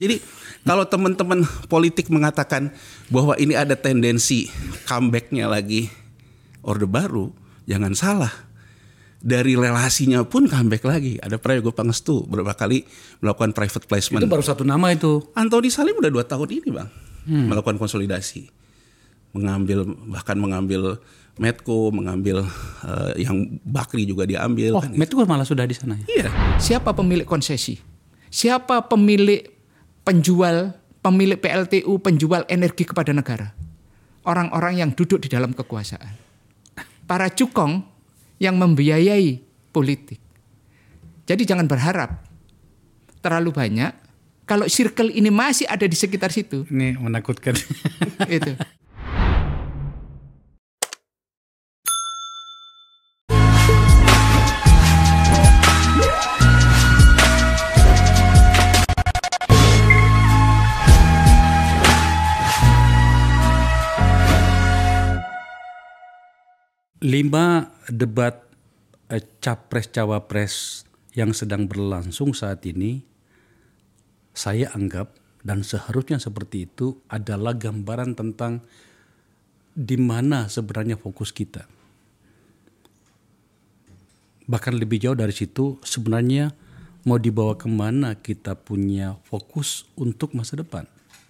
Jadi kalau teman-teman politik mengatakan bahwa ini ada tendensi comeback-nya lagi Orde Baru, jangan salah. Dari relasinya pun comeback lagi. Ada Prayogo Pangestu beberapa kali melakukan private placement. Itu baru satu nama itu. Antoni Salim udah 2 tahun ini Bang. Melakukan konsolidasi. Bahkan mengambil Medco, mengambil yang Bakri juga diambil. Oh, Medco malah sudah di sana ya? Iya. Siapa pemilik konsesi? Siapa pemilik penjual, pemilik PLTU, penjual energi kepada negara? Orang-orang yang duduk di dalam kekuasaan. Para cukong yang membiayai politik. Jadi jangan berharap terlalu banyak. Kalau circle ini masih ada di sekitar situ. Ini menakutkan. Itu. Lima debat capres-cawapres yang sedang berlangsung saat ini, saya anggap dan seharusnya seperti itu adalah gambaran tentang di mana sebenarnya fokus kita. Bahkan lebih jauh dari situ, sebenarnya mau dibawa kemana kita punya fokus untuk masa depan.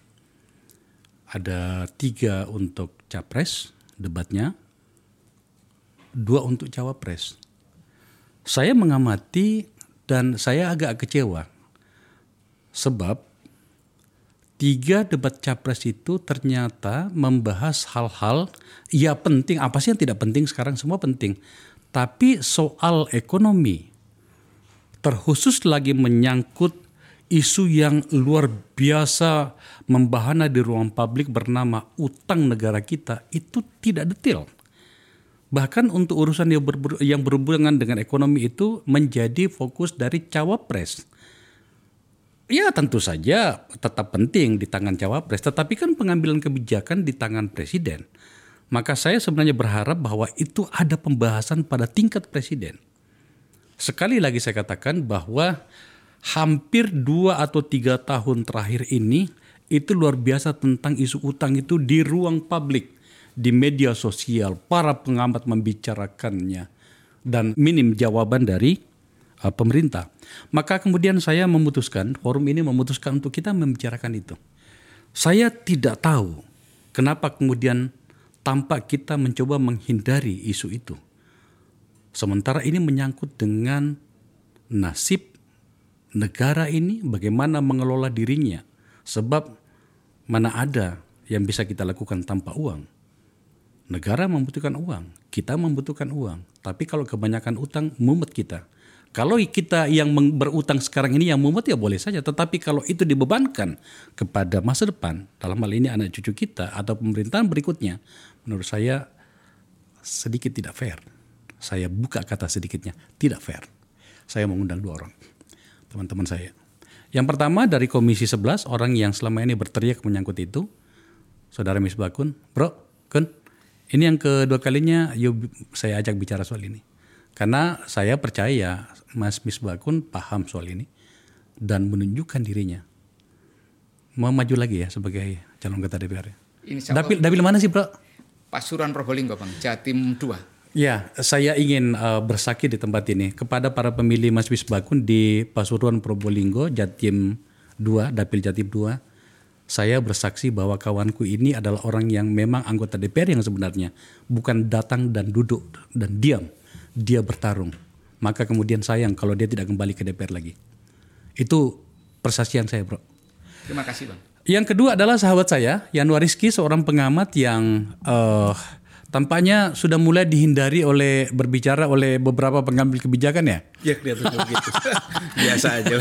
Ada 3 untuk capres debatnya, 2 untuk cawapres. Saya mengamati dan saya agak kecewa. Sebab 3 debat capres itu ternyata membahas hal-hal ya penting. Apa sih yang tidak penting sekarang? Semua penting. Tapi soal ekonomi, terkhusus lagi menyangkut isu yang luar biasa membahana di ruang publik bernama utang negara kita, itu tidak detail. Bahkan untuk urusan yang berhubungan dengan ekonomi itu menjadi fokus dari cawapres. Ya tentu saja tetap penting di tangan cawapres, tetapi kan pengambilan kebijakan di tangan presiden. Maka saya sebenarnya berharap bahwa itu ada pembahasan pada tingkat presiden. Sekali lagi saya katakan bahwa hampir 2 atau 3 tahun terakhir ini itu luar biasa tentang isu utang itu di ruang publik. Di media sosial, para pengamat membicarakannya dan minim jawaban dari pemerintah. Maka kemudian saya memutuskan, forum ini memutuskan untuk kita membicarakan itu. Saya tidak tahu kenapa kemudian tampak kita mencoba menghindari isu itu. Sementara ini menyangkut dengan nasib negara ini, bagaimana mengelola dirinya. Sebab mana ada yang bisa kita lakukan tanpa uang. Negara membutuhkan uang, kita membutuhkan uang. Tapi kalau kebanyakan utang, mumet kita. Kalau kita yang berutang sekarang ini yang mumet ya boleh saja. Tetapi kalau itu dibebankan kepada masa depan, dalam hal ini anak cucu kita atau pemerintahan berikutnya, menurut saya sedikit tidak fair. Saya buka kata sedikitnya, tidak fair. Saya mengundang 2 orang, teman-teman saya. Yang pertama dari Komisi 11, orang yang selama ini berteriak menyangkut itu, Saudara Misbakun. Bro, Kun, ini yang kedua kalinya yuk saya ajak bicara soal ini. Karena saya percaya Mas Misbakun paham soal ini dan menunjukkan dirinya. Mau maju lagi ya sebagai calon ketua DPR. Dapil mana sih Bro? Pasuruan Probolinggo Bang, Jatim 2. Ya, saya ingin bersaksi di tempat ini kepada para pemilih Mas Misbakun di Pasuruan Probolinggo, Jatim 2, Dapil Jatim 2. Saya bersaksi bahwa kawanku ini adalah orang yang memang anggota DPR yang sebenarnya. Bukan datang dan duduk dan diam. Dia bertarung. Maka kemudian sayang kalau dia tidak kembali ke DPR lagi. Itu persaksian saya Bro. Terima kasih Bang. Yang kedua adalah sahabat saya, Yanuar Rizky, seorang pengamat yang tampaknya sudah mulai dihindari berbicara oleh beberapa pengambil kebijakan ya. Ya kelihatan begitu. Biasa aja.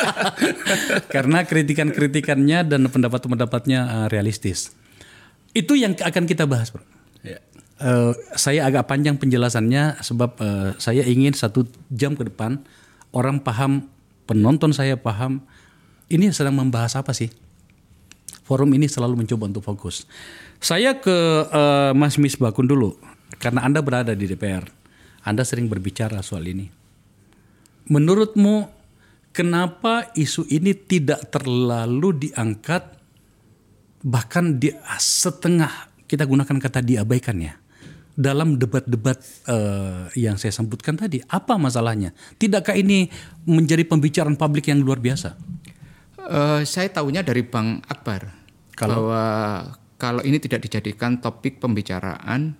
Karena kritikan-kritikannya dan pendapat-pendapatnya realistis. Itu yang akan kita bahas, Bro. Ya. Saya agak panjang penjelasannya sebab saya ingin 1 jam ke depan orang paham, penonton saya paham ini sedang membahas apa sih. Forum ini selalu mencoba untuk fokus. Saya ke Mas Misbakun dulu, karena Anda berada di DPR. Anda sering berbicara soal ini. Menurutmu kenapa isu ini tidak terlalu diangkat, bahkan setengah kita gunakan kata diabaikan ya. Dalam debat-debat yang saya sebutkan tadi, apa masalahnya? Tidakkah ini menjadi pembicaraan publik yang luar biasa? Saya tahunya dari Bang Akbar bahwa kalau ini tidak dijadikan topik pembicaraan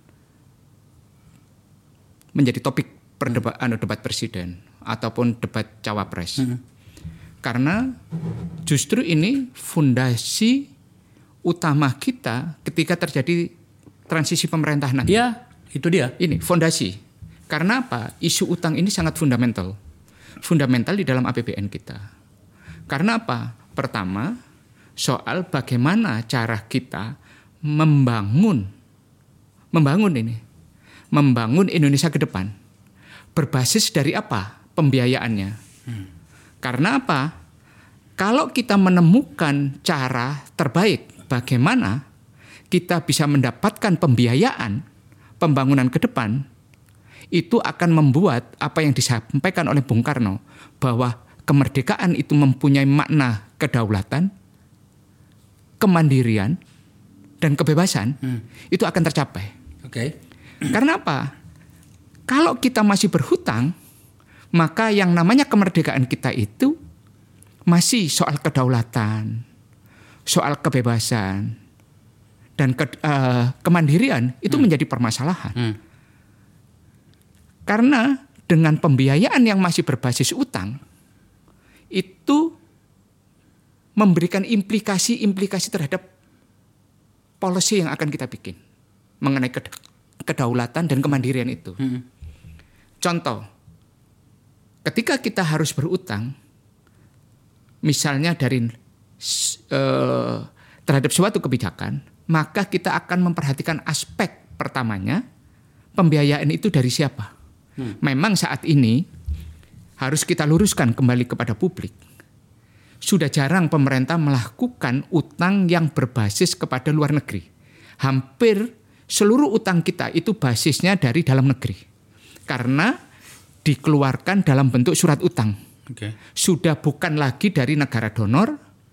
menjadi topik perdebatan debat presiden ataupun debat cawapres. Karena justru ini fondasi utama kita ketika terjadi transisi pemerintahan nanti. Ya, itu dia. Ini fondasi. Karena apa? Isu utang ini sangat fundamental. Fundamental di dalam APBN kita. Karena apa? Pertama, soal bagaimana cara kita membangun Indonesia ke depan. Berbasis dari apa? Pembiayaannya. Karena apa? Kalau kita menemukan cara terbaik bagaimana kita bisa mendapatkan pembiayaan pembangunan ke depan, itu akan membuat apa yang disampaikan oleh Bung Karno bahwa kemerdekaan itu mempunyai makna kedaulatan, kemandirian, dan kebebasan, itu akan tercapai. Karena apa? Kalau kita masih berhutang, maka yang namanya kemerdekaan kita itu masih soal kedaulatan, soal kebebasan, dan kemandirian itu menjadi permasalahan. Karena dengan pembiayaan yang masih berbasis utang, itu memberikan implikasi-implikasi terhadap policy yang akan kita bikin mengenai kedaulatan dan kemandirian itu. Contoh, ketika kita harus berutang, misalnya terhadap suatu kebijakan, maka kita akan memperhatikan aspek pertamanya, pembiayaan itu dari siapa. Memang saat ini harus kita luruskan kembali kepada publik. Sudah jarang pemerintah melakukan utang yang berbasis kepada luar negeri. Hampir seluruh utang kita itu basisnya dari dalam negeri. Karena dikeluarkan dalam bentuk surat utang. Sudah bukan lagi dari negara donor,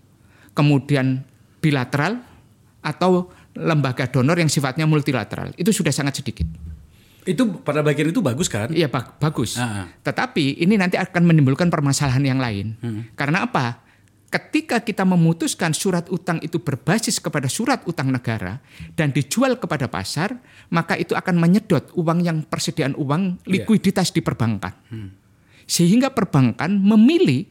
kemudian bilateral, atau lembaga donor yang sifatnya multilateral. Itu sudah sangat sedikit. Itu pada bagian itu bagus kan? Iya, bagus. Tetapi ini nanti akan menimbulkan permasalahan yang lain. Karena apa? Ketika kita memutuskan surat utang itu berbasis kepada surat utang negara dan dijual kepada pasar, maka itu akan menyedot persediaan uang likuiditas di perbankan. Sehingga perbankan memilih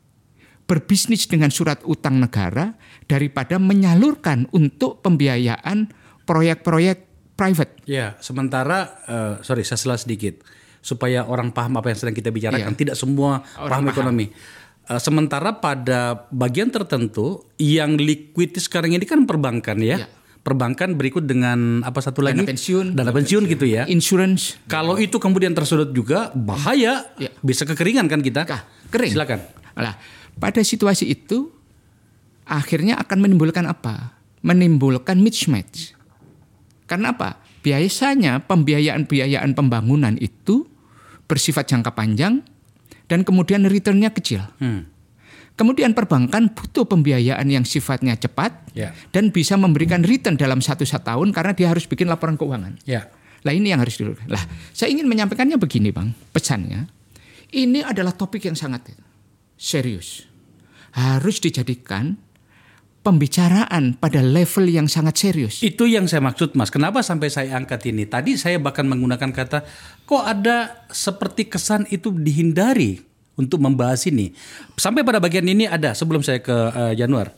berbisnis dengan surat utang negara daripada menyalurkan untuk pembiayaan proyek-proyek private. Ya, sementara saya salah sedikit supaya orang paham apa yang sedang kita bicarakan. Tidak semua paham ekonomi. Sementara pada bagian tertentu yang liquidity sekarang ini kan perbankan ya. Perbankan berikut dengan apa satu lagi? Dana pensiun gitu ya. Insurance. Kalau itu kemudian tersudut juga bahaya, bisa kekeringan kan kita. Kering. Silakan. Pada situasi itu akhirnya akan menimbulkan apa? Menimbulkan mismatch. Karena apa? Biasanya pembiayaan pembangunan itu bersifat jangka panjang dan kemudian returnnya kecil. Kemudian perbankan butuh pembiayaan yang sifatnya cepat dan bisa memberikan return dalam 1 tahun karena dia harus bikin laporan keuangan. Lah ini yang harus dilakukan. Lah saya ingin menyampaikannya begini Bang, pesannya. Ini adalah topik yang sangat serius. Harus dijadikan pembicaraan pada level yang sangat serius. Itu yang saya maksud Mas. Kenapa sampai saya angkat ini? Tadi saya bahkan menggunakan kata, kok ada seperti kesan itu dihindari untuk membahas ini. Sampai pada bagian ini ada, sebelum saya ke Januar,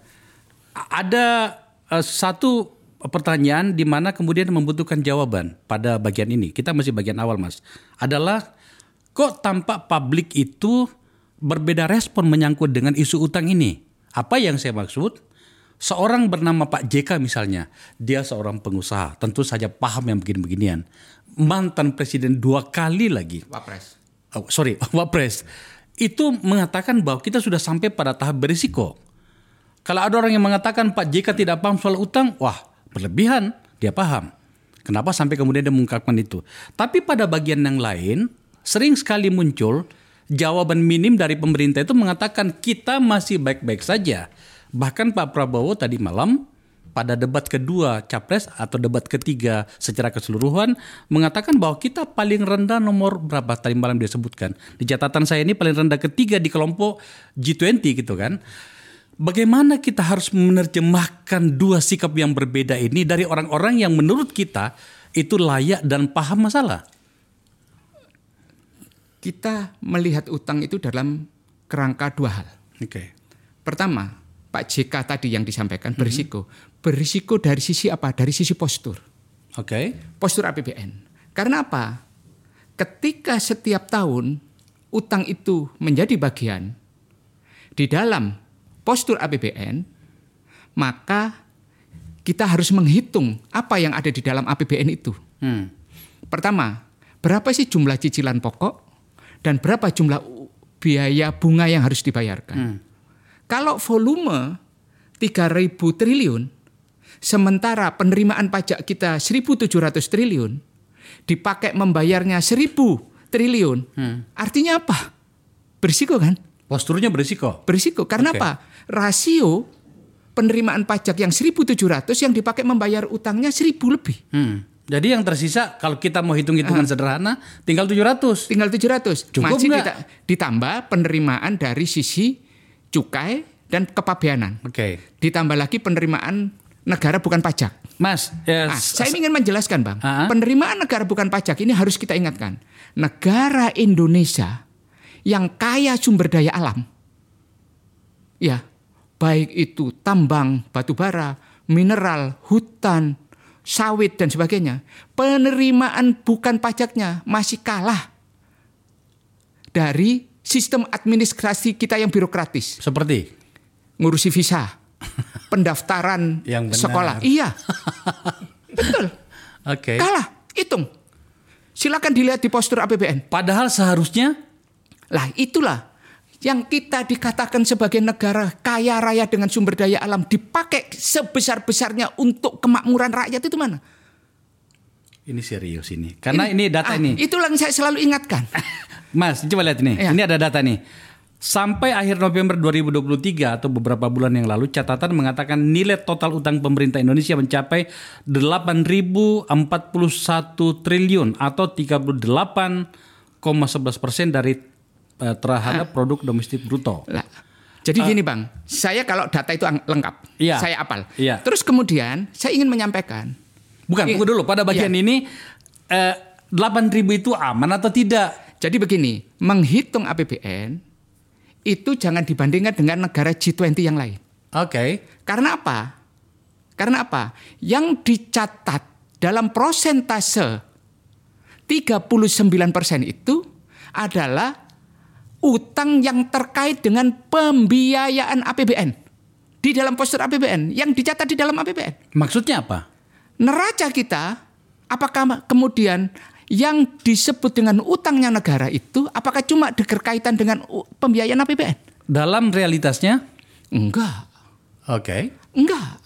ada satu pertanyaan di mana kemudian membutuhkan jawaban pada bagian ini. Kita masih bagian awal Mas. Adalah kok tampak publik itu berbeda respon menyangkut dengan isu utang ini. Apa yang saya maksud? Seorang bernama Pak JK misalnya, dia seorang pengusaha, tentu saja paham yang begini-beginian. Mantan presiden 2 kali lagi. Wapres. Itu mengatakan bahwa kita sudah sampai pada tahap berisiko. Kalau ada orang yang mengatakan Pak JK tidak paham soal utang, wah berlebihan, dia paham. Kenapa sampai kemudian dia mengungkapkan itu? Tapi pada bagian yang lain, sering sekali muncul jawaban minim dari pemerintah itu mengatakan kita masih baik-baik saja. Bahkan Pak Prabowo tadi malam pada debat kedua Capres atau debat ketiga secara keseluruhan mengatakan bahwa kita paling rendah nomor berapa tadi malam dia sebutkan. Di catatan saya ini paling rendah ketiga di kelompok G20 gitu kan. Bagaimana kita harus menerjemahkan dua sikap yang berbeda ini dari orang-orang yang menurut kita itu layak dan paham masalah? Kita melihat utang itu dalam kerangka dua hal. Oke. Pertama, Pak JK tadi yang disampaikan berisiko. Berisiko dari sisi apa? Dari sisi postur. Oke. Postur APBN. Karena apa? Ketika setiap tahun utang itu menjadi bagian di dalam postur APBN, maka kita harus menghitung apa yang ada di dalam APBN itu. Pertama, berapa sih jumlah cicilan pokok dan berapa jumlah biaya bunga yang harus dibayarkan. Kalau volume 3.000 triliun, sementara penerimaan pajak kita 1.700 triliun, dipakai membayarnya 1.000 triliun, artinya apa? Berisiko kan? Posturnya berisiko. Berisiko, karena apa? Rasio penerimaan pajak yang 1.700 yang dipakai membayar utangnya 1.000 lebih. Jadi yang tersisa kalau kita mau hitung-hitungan sederhana tinggal 700. Tinggal 700. Cukup masih nggak? Ditambah penerimaan dari sisi cukai dan kepabeanan. Oke. Ditambah lagi penerimaan negara bukan pajak. Mas, Saya ingin menjelaskan, Bang. Penerimaan negara bukan pajak ini harus kita ingatkan. Negara Indonesia yang kaya sumber daya alam. Ya, baik itu tambang, batu bara, mineral, hutan, sawit dan sebagainya. Penerimaan bukan pajaknya masih kalah dari sistem administrasi kita yang birokratis. Seperti Ngurusi visa, pendaftaran yang benar. Sekolah. Iya. Betul. Oke. Kalah, hitung. Silakan dilihat di postur APBN. Padahal seharusnya Lah itulah yang kita dikatakan sebagai negara kaya raya dengan sumber daya alam dipakai sebesar-besarnya untuk kemakmuran rakyat itu mana? ini serius ini. Karena ini data ini. Itulah yang saya selalu ingatkan. Mas, coba lihat ini. Ya. Ini ada data nih. Sampai akhir November 2023 atau beberapa bulan yang lalu catatan mengatakan nilai total utang pemerintah Indonesia mencapai 8.041 triliun atau 38,11% dari terhadap produk domestik bruto. Lah, jadi gini Bang, saya kalau data itu lengkap, Iya. saya apal. Iya. Terus kemudian saya ingin menyampaikan. Tunggu dulu. Pada bagian ini 8.000 itu aman atau tidak? Jadi begini, menghitung APBN itu jangan dibandingkan dengan negara G20 yang lain. Oke. Karena apa? Karena apa? Yang dicatat dalam prosentase 39% itu adalah utang yang terkait dengan pembiayaan APBN. Di dalam postur APBN, yang dicatat di dalam APBN. Maksudnya apa? Neraca kita, apakah kemudian yang disebut dengan utangnya negara itu, apakah cuma berkaitan dengan pembiayaan APBN? Dalam realitasnya? Enggak. Oke. Enggak.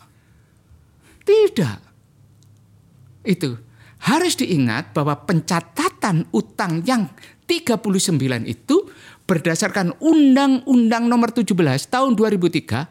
Tidak. Itu. Harus diingat bahwa pencatatan utang yang 39 itu berdasarkan Undang-Undang Nomor 17 Tahun 2003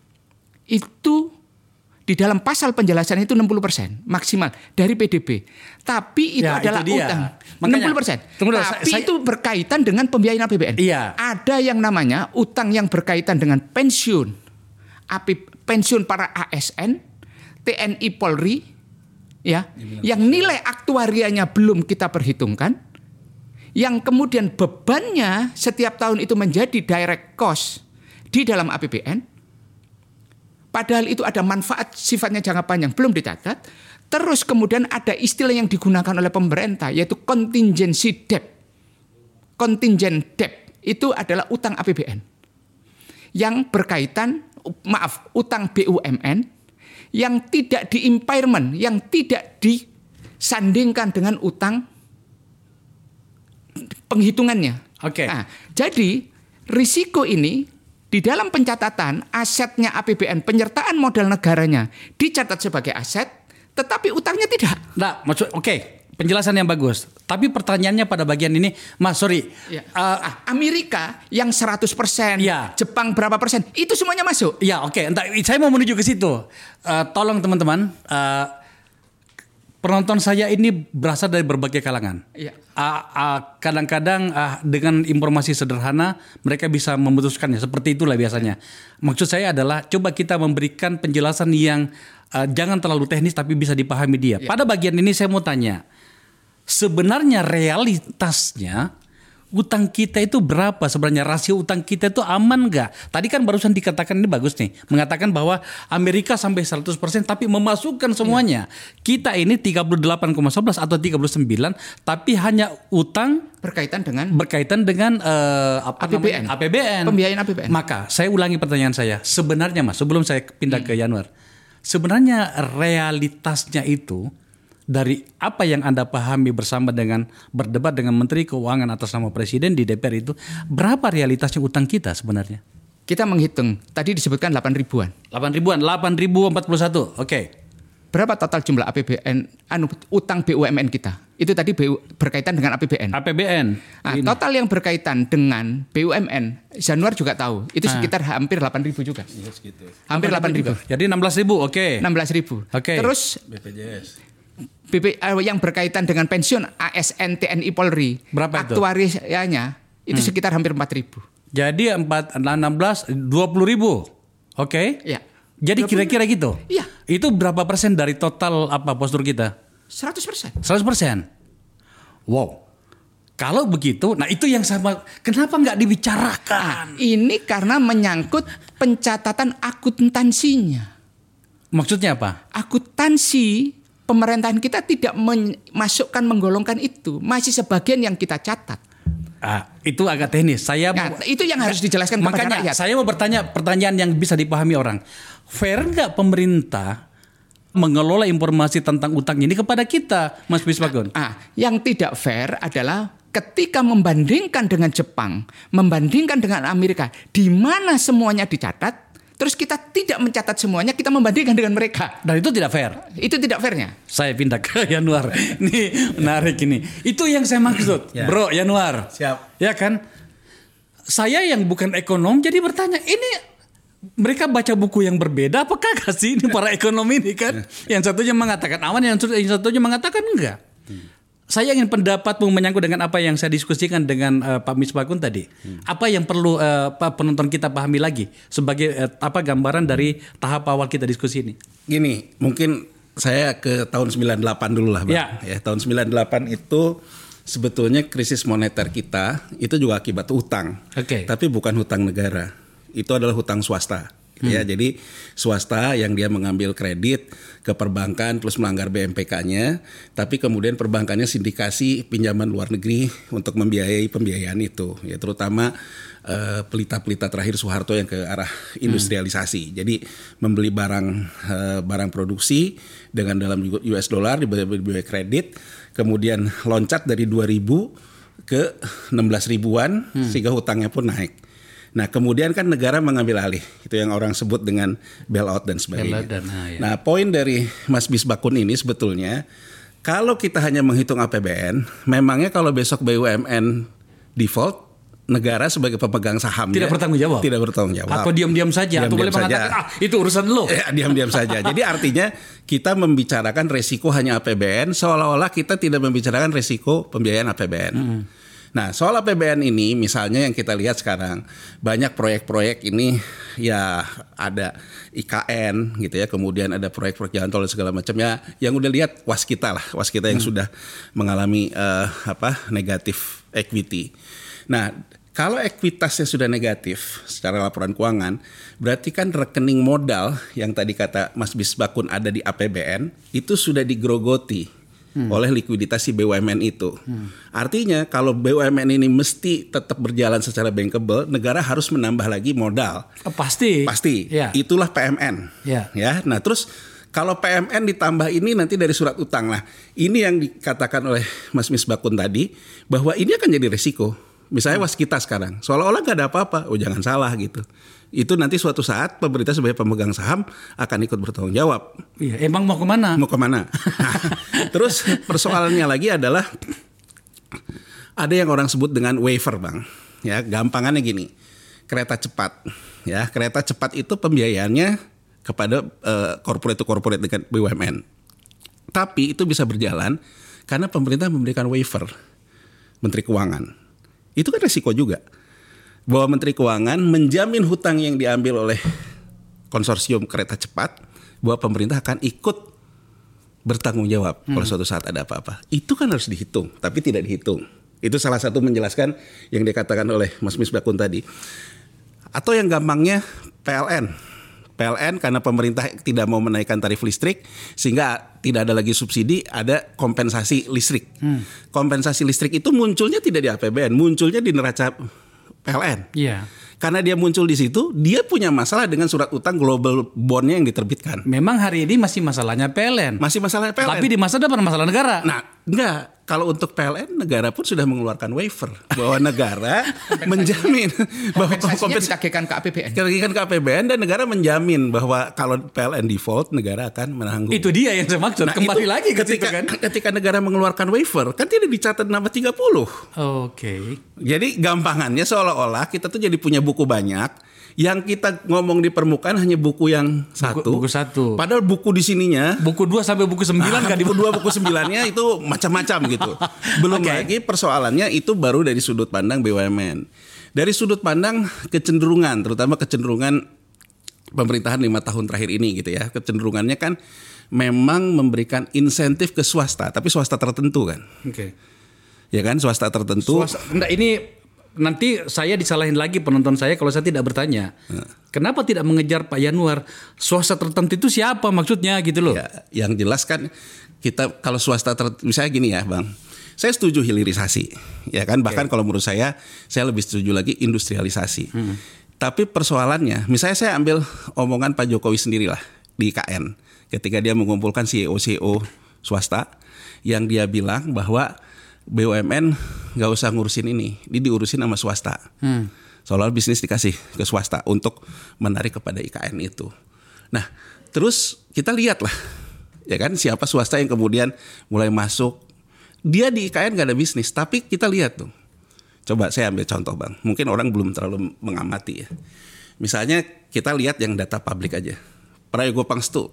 itu di dalam pasal penjelasan itu 60% maksimal dari PDB. Tapi itu adalah itu dia. utang. Makanya, 60%. tunggu dulu, Tapi itu berkaitan dengan pembiayaan APBN. Iya. Ada yang namanya utang yang berkaitan dengan pensiun. Pensiun para ASN, TNI Polri, ya, yang nilai aktuarianya belum kita perhitungkan, yang kemudian bebannya setiap tahun itu menjadi direct cost di dalam APBN, padahal itu ada manfaat sifatnya jangka panjang belum dicatat. Terus kemudian ada istilah yang digunakan oleh pemerintah yaitu contingency debt. Contingent debt itu adalah utang APBN yang berkaitan, utang BUMN yang tidak di-impairment, yang tidak disandingkan dengan utang penghitungannya. Oke. Nah, jadi risiko ini di dalam pencatatan asetnya APBN, penyertaan modal negaranya dicatat sebagai aset, tetapi utangnya tidak. Nah, maksud oke. penjelasan yang bagus. Tapi pertanyaannya pada bagian ini, Mas, sorry. Ya. Amerika yang 100%, Ya. Jepang berapa persen, itu semuanya masuk. Ya, oke. Saya mau menuju ke situ. Tolong teman-teman, penonton saya ini berasal dari berbagai kalangan. Iya. Kadang-kadang dengan informasi sederhana mereka bisa memutuskannya. Seperti itulah biasanya. Maksud saya adalah coba kita memberikan penjelasan yang jangan terlalu teknis tapi bisa dipahami dia. Iya. Pada bagian ini saya mau tanya, sebenarnya realitasnya utang kita itu berapa sebenarnya, rasio utang kita itu aman nggak? Tadi kan barusan dikatakan ini bagus nih, mengatakan bahwa Amerika sampai 100% tapi memasukkan semuanya. Kita ini 38,11 atau 39 tapi hanya utang Berkaitan dengan APBN. APBN. Pembiayaan APBN. Maka saya ulangi pertanyaan saya, sebenarnya Mas, sebelum saya pindah ke Yanuar, sebenarnya realitasnya itu dari apa yang Anda pahami bersama dengan berdebat dengan Menteri Keuangan atas nama Presiden di DPR itu, berapa realitasnya utang kita sebenarnya? Kita menghitung, tadi disebutkan 8 ribuan. 8 ribuan, 8.041, oke. Berapa total jumlah APBN, utang BUMN kita? Itu tadi berkaitan dengan APBN. APBN. Nah, total yang berkaitan dengan BUMN, Januar juga tahu, itu sekitar hampir 8 ribu juga. Hampir 8 ribu. Jadi 16.000, oke. 16 ribu. Oke. Terus BPJS. yang berkaitan dengan pensiun ASN TNI Polri, Berapa itu? aktuarianya itu sekitar hampir 4 ribu. Jadi 16, 20.000, oke. Ya. Jadi kira-kira gitu? Iya. Itu berapa persen dari total postur kita? 100%. 100%. Wow. Kalau begitu, nah itu yang sama. Kenapa nggak dibicarakan? Ini karena menyangkut pencatatan akuntansinya. Maksudnya apa? Akuntansi pemerintahan kita tidak menggolongkan itu. Masih sebagian yang kita catat. Itu agak teknis. Nah, itu yang harus dijelaskan kepada makanya rakyat. saya mau bertanya pertanyaan yang bisa dipahami orang. Fair nggak pemerintah mengelola informasi tentang utang ini kepada kita, Mas Bisbagun? Yang tidak fair adalah ketika membandingkan dengan Jepang, membandingkan dengan Amerika, di mana semuanya dicatat, terus kita tidak mencatat semuanya, kita membandingkan dengan mereka. Dan itu tidak fair. Itu tidak fairnya. Saya pindah ke Yanuar. Ini menarik ini. Itu yang saya maksud, Ya. Bro Yanuar. Siap. Ya kan? Saya yang bukan ekonom jadi bertanya, ini mereka baca buku yang berbeda apakah gak sih ini para ekonom ini kan? Yang satunya mengatakan aman, yang satunya mengatakan enggak. Saya ingin pendapatmu menyangkut dengan apa yang saya diskusikan dengan Pak Misbakun tadi. Apa yang perlu penonton kita pahami lagi sebagai gambaran dari tahap awal kita diskusi ini? Gini, mungkin saya ke tahun 98 dulu lah, Bang. Ya, tahun 98 itu sebetulnya krisis moneter kita itu juga akibat utang. Oke. Tapi bukan hutang negara. Itu adalah hutang swasta. Ya, jadi swasta yang dia mengambil kredit ke perbankan terus melanggar BMPK-nya, tapi kemudian perbankannya sindikasi pinjaman luar negeri untuk membiayai pembiayaan itu, ya terutama pelita-pelita terakhir Soeharto yang ke arah industrialisasi. Jadi membeli barang produksi dengan dalam US dollar dibiayai kredit, kemudian loncat dari 2.000 ke 16 ribuan sehingga hutangnya pun naik. Nah kemudian kan negara mengambil alih, itu yang orang sebut dengan bailout dan sebagainya. Nah poin dari Mas Bisbakun ini sebetulnya kalau kita hanya menghitung APBN, memangnya kalau besok BUMN default, negara sebagai pemegang sahamnya tidak bertanggung jawab. Atau diam-diam saja, atau boleh mengatakan itu urusan lo. Diam-diam saja. Jadi artinya kita membicarakan resiko hanya APBN seolah-olah kita tidak membicarakan resiko pembiayaan APBN. Nah soal APBN ini misalnya yang kita lihat sekarang banyak proyek-proyek ini ya ada IKN gitu ya, kemudian ada proyek-proyek jalan tol dan segala macamnya yang udah lihat waskita yang sudah mengalami negatif equity. Nah kalau ekuitasnya sudah negatif secara laporan keuangan, berarti kan rekening modal yang tadi kata Mas Bisbakun ada di APBN itu sudah digrogoti oleh likuiditas si BUMN itu. Artinya kalau BUMN ini mesti tetap berjalan secara bankable, negara harus menambah lagi modal. Pasti. Ya. Itulah PMN. Ya. Nah terus kalau PMN ditambah ini nanti dari surat utang. Nah ini yang dikatakan oleh Mas Misbakun tadi bahwa ini akan jadi resiko. Misalnya waskita sekarang, seolah-olah nggak ada apa-apa. Oh jangan salah gitu. Itu nanti suatu saat pemerintah sebagai pemegang saham akan ikut bertanggung jawab. Iya, emang mau kemana? Mau kemana? Nah, terus persoalannya lagi adalah ada yang orang sebut dengan waiver, Bang. Ya, gampangannya gini. Kereta cepat. Ya, kereta cepat itu pembiayaannya kepada corporate to corporate dengan BUMN. Tapi itu bisa berjalan karena pemerintah memberikan waiver. Menteri Keuangan. Itu kan resiko juga. Bahwa Menteri Keuangan menjamin hutang yang diambil oleh konsorsium kereta cepat, bahwa pemerintah akan ikut bertanggung jawab kalau suatu saat ada apa-apa. Itu kan harus dihitung, tapi tidak dihitung. Itu salah satu menjelaskan yang dikatakan oleh Mas Misbakun tadi. Atau yang gampangnya PLN. PLN karena pemerintah tidak mau menaikkan tarif listrik sehingga tidak ada lagi subsidi, ada kompensasi listrik. Kompensasi listrik itu munculnya tidak di APBN, munculnya di neraca PLN. Iya. Karena dia muncul di situ, dia punya masalah dengan surat utang global bondnya yang diterbitkan. Memang hari ini masih masalahnya PLN. Masih masalahnya PLN. Tapi di masa depan masalah negara. Nah, enggak. Kalau untuk PLN, negara pun sudah mengeluarkan waiver bahwa negara menjamin bahwa kompensasinya ditagihkan ke APBN. Ditagihkan ke APBN dan negara menjamin bahwa kalau PLN default, negara akan menanggung. Itu dia yang saya maksud. Nah, kembali lagi ke situ ketika, kan. ketika negara mengeluarkan waiver, kan tidak dicatat nama 30. Oke. Jadi gampangannya seolah-olah kita tuh jadi punya buku banyak. Yang kita ngomong di permukaan hanya buku yang satu. Buku satu. Padahal buku di sininya Buku 2 sampai buku 9 kan buku 2 buku 9-nya itu macam-macam gitu. Belum lagi persoalannya itu baru dari sudut pandang BUMN. Dari sudut pandang kecenderungan, terutama kecenderungan pemerintahan 5 tahun terakhir ini gitu ya. Kecenderungannya kan memang memberikan insentif ke swasta, tapi swasta tertentu kan. Oke. Ya kan, swasta tertentu. Enggak, ini nanti saya disalahin lagi penonton saya kalau saya tidak bertanya. Kenapa tidak mengejar Pak Yanuar? Swasta tertentu itu siapa maksudnya gitu loh. Ya, yang jelas kan kita kalau swasta misalnya gini ya, Bang. Saya setuju hilirisasi. Ya kan, bahkan kalau menurut saya lebih setuju lagi industrialisasi. Tapi persoalannya, misalnya saya ambil omongan Pak Jokowi sendirilah di IKN ketika dia mengumpulkan CEO swasta yang dia bilang bahwa BUMN nggak usah ngurusin ini diurusin sama swasta. Soalnya bisnis dikasih ke swasta untuk menarik kepada IKN itu. Nah, terus kita lihat lah, ya kan siapa swasta yang kemudian mulai masuk. Dia di IKN nggak ada bisnis, tapi kita lihat tuh. Coba saya ambil contoh, Bang. Mungkin orang belum terlalu mengamati ya. Misalnya kita lihat yang data publik aja. Prayogo Pangstu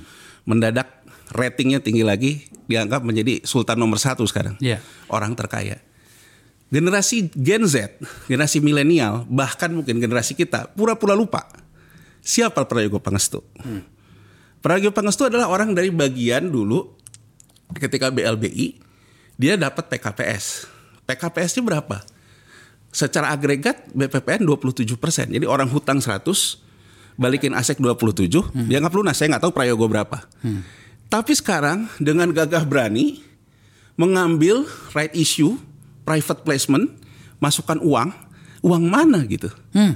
mendadak ratingnya tinggi lagi, dianggap menjadi sultan nomor 1 sekarang. Yeah. Orang terkaya. Generasi Gen Z, generasi milenial, bahkan mungkin generasi kita pura-pura lupa siapa Prayogo Pangestu. Prayogo Pangestu adalah orang dari bagian dulu ketika BLBI dia dapat PKPS. PKPS-nya berapa? Secara agregat BPPN 27%. Jadi orang hutang 100, balikin aset 27, dianggap lunas. Saya nggak tahu Prayogo berapa. Tapi sekarang dengan gagah berani mengambil right issue, private placement, masukkan uang mana gitu.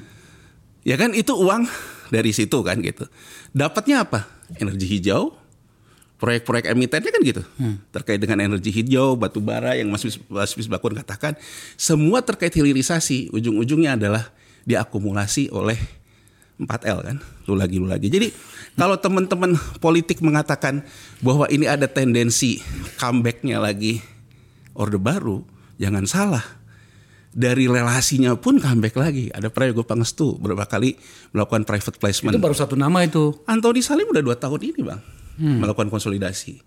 Ya kan itu uang dari situ kan gitu. Dapatnya apa? Energi hijau, proyek-proyek emitennya kan gitu. Terkait dengan energi hijau, batu bara yang Mas Misbakun katakan, semua terkait hilirisasi, ujung-ujungnya adalah diakumulasi oleh 4L kan, lu lagi. Jadi kalau teman-teman politik mengatakan bahwa ini ada tendensi comeback-nya lagi Orde Baru, jangan salah. Dari relasinya pun comeback lagi. Ada Prayogo Pangestu berapa kali melakukan private placement. Itu baru satu nama itu. Antoni Salim udah 2 tahun ini, Bang, melakukan konsolidasi,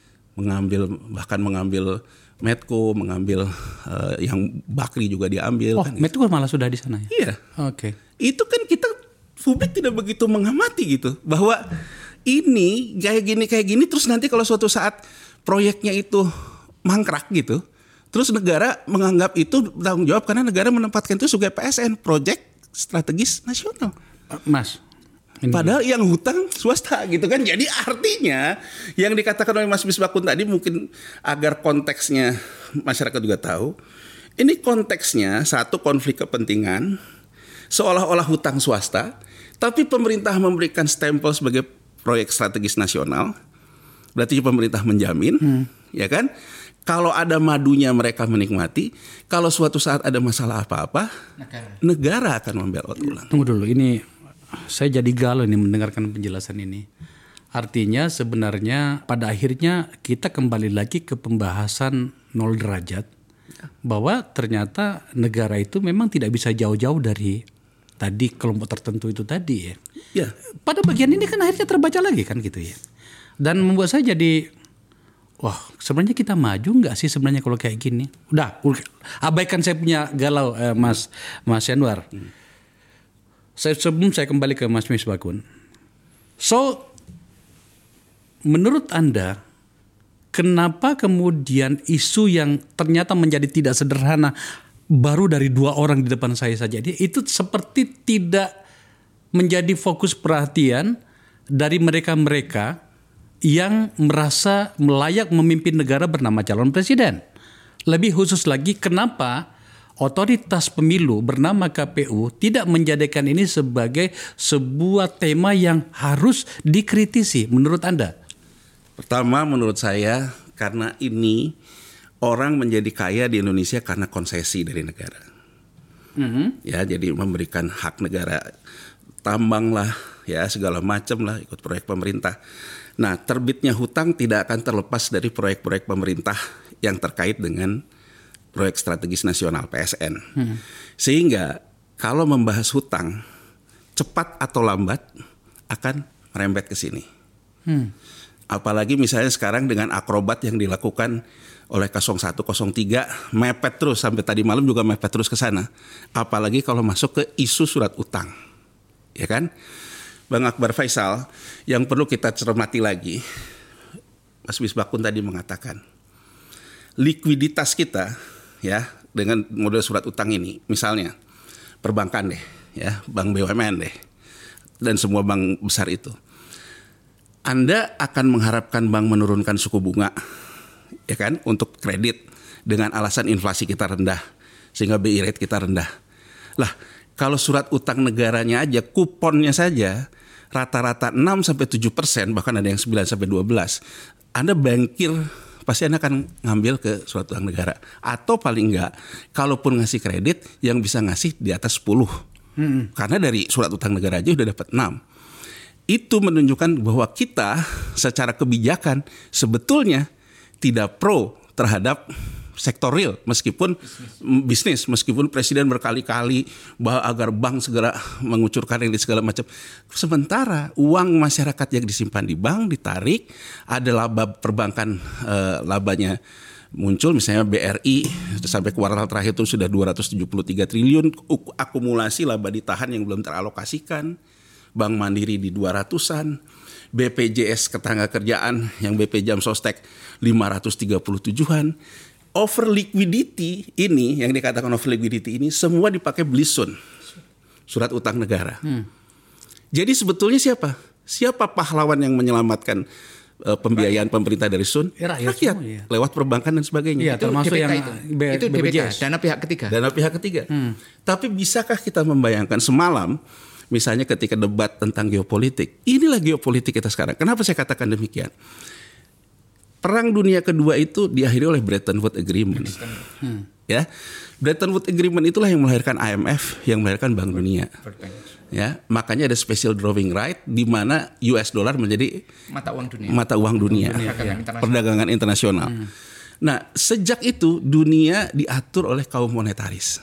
bahkan mengambil Medco, mengambil yang Bakri juga diambil. Oh, kan, Medco malah sudah di sana ya. Iya. Oke. Itu kan kita publik tidak begitu mengamati gitu bahwa ini kayak gini terus nanti kalau suatu saat proyeknya itu mangkrak gitu, terus negara menganggap itu tanggung jawab karena negara menempatkan itu sebagai PSN, proyek strategis nasional. Mas, Padahal yang hutang swasta gitu kan. Jadi artinya yang dikatakan oleh Mas Misbakun tadi mungkin agar konteksnya masyarakat juga tahu. Ini konteksnya satu konflik kepentingan, seolah-olah hutang swasta, tapi pemerintah memberikan stempel sebagai proyek strategis nasional. Berarti pemerintah menjamin, ya kan? Kalau ada madunya mereka menikmati, kalau suatu saat ada masalah apa-apa, negara akan membailout ulang. Tunggu dulu, ini saya jadi galau nih mendengarkan penjelasan ini. Artinya sebenarnya pada akhirnya kita kembali lagi ke pembahasan 0 derajat. Bahwa ternyata negara itu memang tidak bisa jauh-jauh dari tadi kelompok tertentu itu tadi ya. Ya. Pada bagian ini kan akhirnya terbaca lagi kan gitu ya. Dan membuat saya jadi, wah sebenarnya kita maju nggak sih sebenarnya kalau kayak gini? Udah, abaikan saya punya galau Mas Yanwar. Sebelum saya kembali ke Mas Misbakun. So, menurut Anda, kenapa kemudian isu yang ternyata menjadi tidak sederhana baru dari 2 orang di depan saya saja itu seperti tidak menjadi fokus perhatian dari mereka-mereka yang merasa layak memimpin negara bernama calon presiden. Lebih khusus lagi, kenapa otoritas pemilu bernama KPU tidak menjadikan ini sebagai sebuah tema yang harus dikritisi menurut Anda? Pertama, menurut saya karena ini orang menjadi kaya di Indonesia karena konsesi dari negara. Ya, jadi memberikan hak negara, tambang lah, ya segala macam lah, ikut proyek pemerintah. Nah, terbitnya hutang tidak akan terlepas dari proyek-proyek pemerintah yang terkait dengan proyek strategis nasional (PSN). Sehingga kalau membahas hutang, cepat atau lambat akan merembet ke sini. Apalagi misalnya sekarang dengan akrobat yang dilakukan oleh 01, 03, mepet terus sampai tadi malam juga mepet terus ke sana. Apalagi kalau masuk ke isu surat utang. Ya kan? Bang Akbar Faisal, yang perlu kita cermati lagi, Mas Misbakun tadi mengatakan, likuiditas kita ya dengan model surat utang ini, misalnya perbankan deh, ya, bank BUMN deh, dan semua bank besar itu. Anda akan mengharapkan bank menurunkan suku bunga, ya kan, untuk kredit dengan alasan inflasi kita rendah, sehingga BI rate kita rendah. Lah, kalau surat utang negaranya aja, kuponnya saja rata-rata 6-7%, bahkan ada yang 9-12%. Anda bankir, pasti Anda akan ngambil ke surat utang negara. Atau paling enggak, kalaupun ngasih kredit, yang bisa ngasih di atas 10. Karena dari surat utang negara aja udah dapat 6. Itu menunjukkan bahwa kita secara kebijakan sebetulnya tidak pro terhadap sektor real, meskipun bisnis, meskipun presiden berkali-kali bahwa agar bank segera mengucurkan ini segala macam. Sementara uang masyarakat yang disimpan di bank ditarik, ada laba perbankan, labanya muncul, misalnya BRI sampai kuartal terakhir itu sudah 273 triliun akumulasi laba ditahan yang belum teralokasikan. Bank Mandiri di 200-an, BPJS Ketenagakerjaan yang BP Jam Sostek 537-an. Over liquidity ini, yang dikatakan over liquidity ini, semua dipakai beli SUN, surat utang negara. Jadi sebetulnya siapa? Siapa pahlawan yang menyelamatkan pembiayaan pemerintah dari SUN? Rakyat, ya. Lewat perbankan dan sebagainya. Iya, termasuk yang itu BPJS, dana pihak ketiga. Dana pihak ketiga. Tapi bisakah kita membayangkan semalam, misalnya ketika debat tentang geopolitik, inilah geopolitik kita sekarang. Kenapa saya katakan demikian? Perang Dunia Kedua itu diakhiri oleh Bretton Woods Agreement. Ya, Bretton Woods Agreement itulah yang melahirkan IMF, yang melahirkan Bank Dunia. Ya, makanya ada special drawing right di mana US dollar menjadi mata uang dunia, perdagangan internasional. Nah, sejak itu dunia diatur oleh kaum monetaris.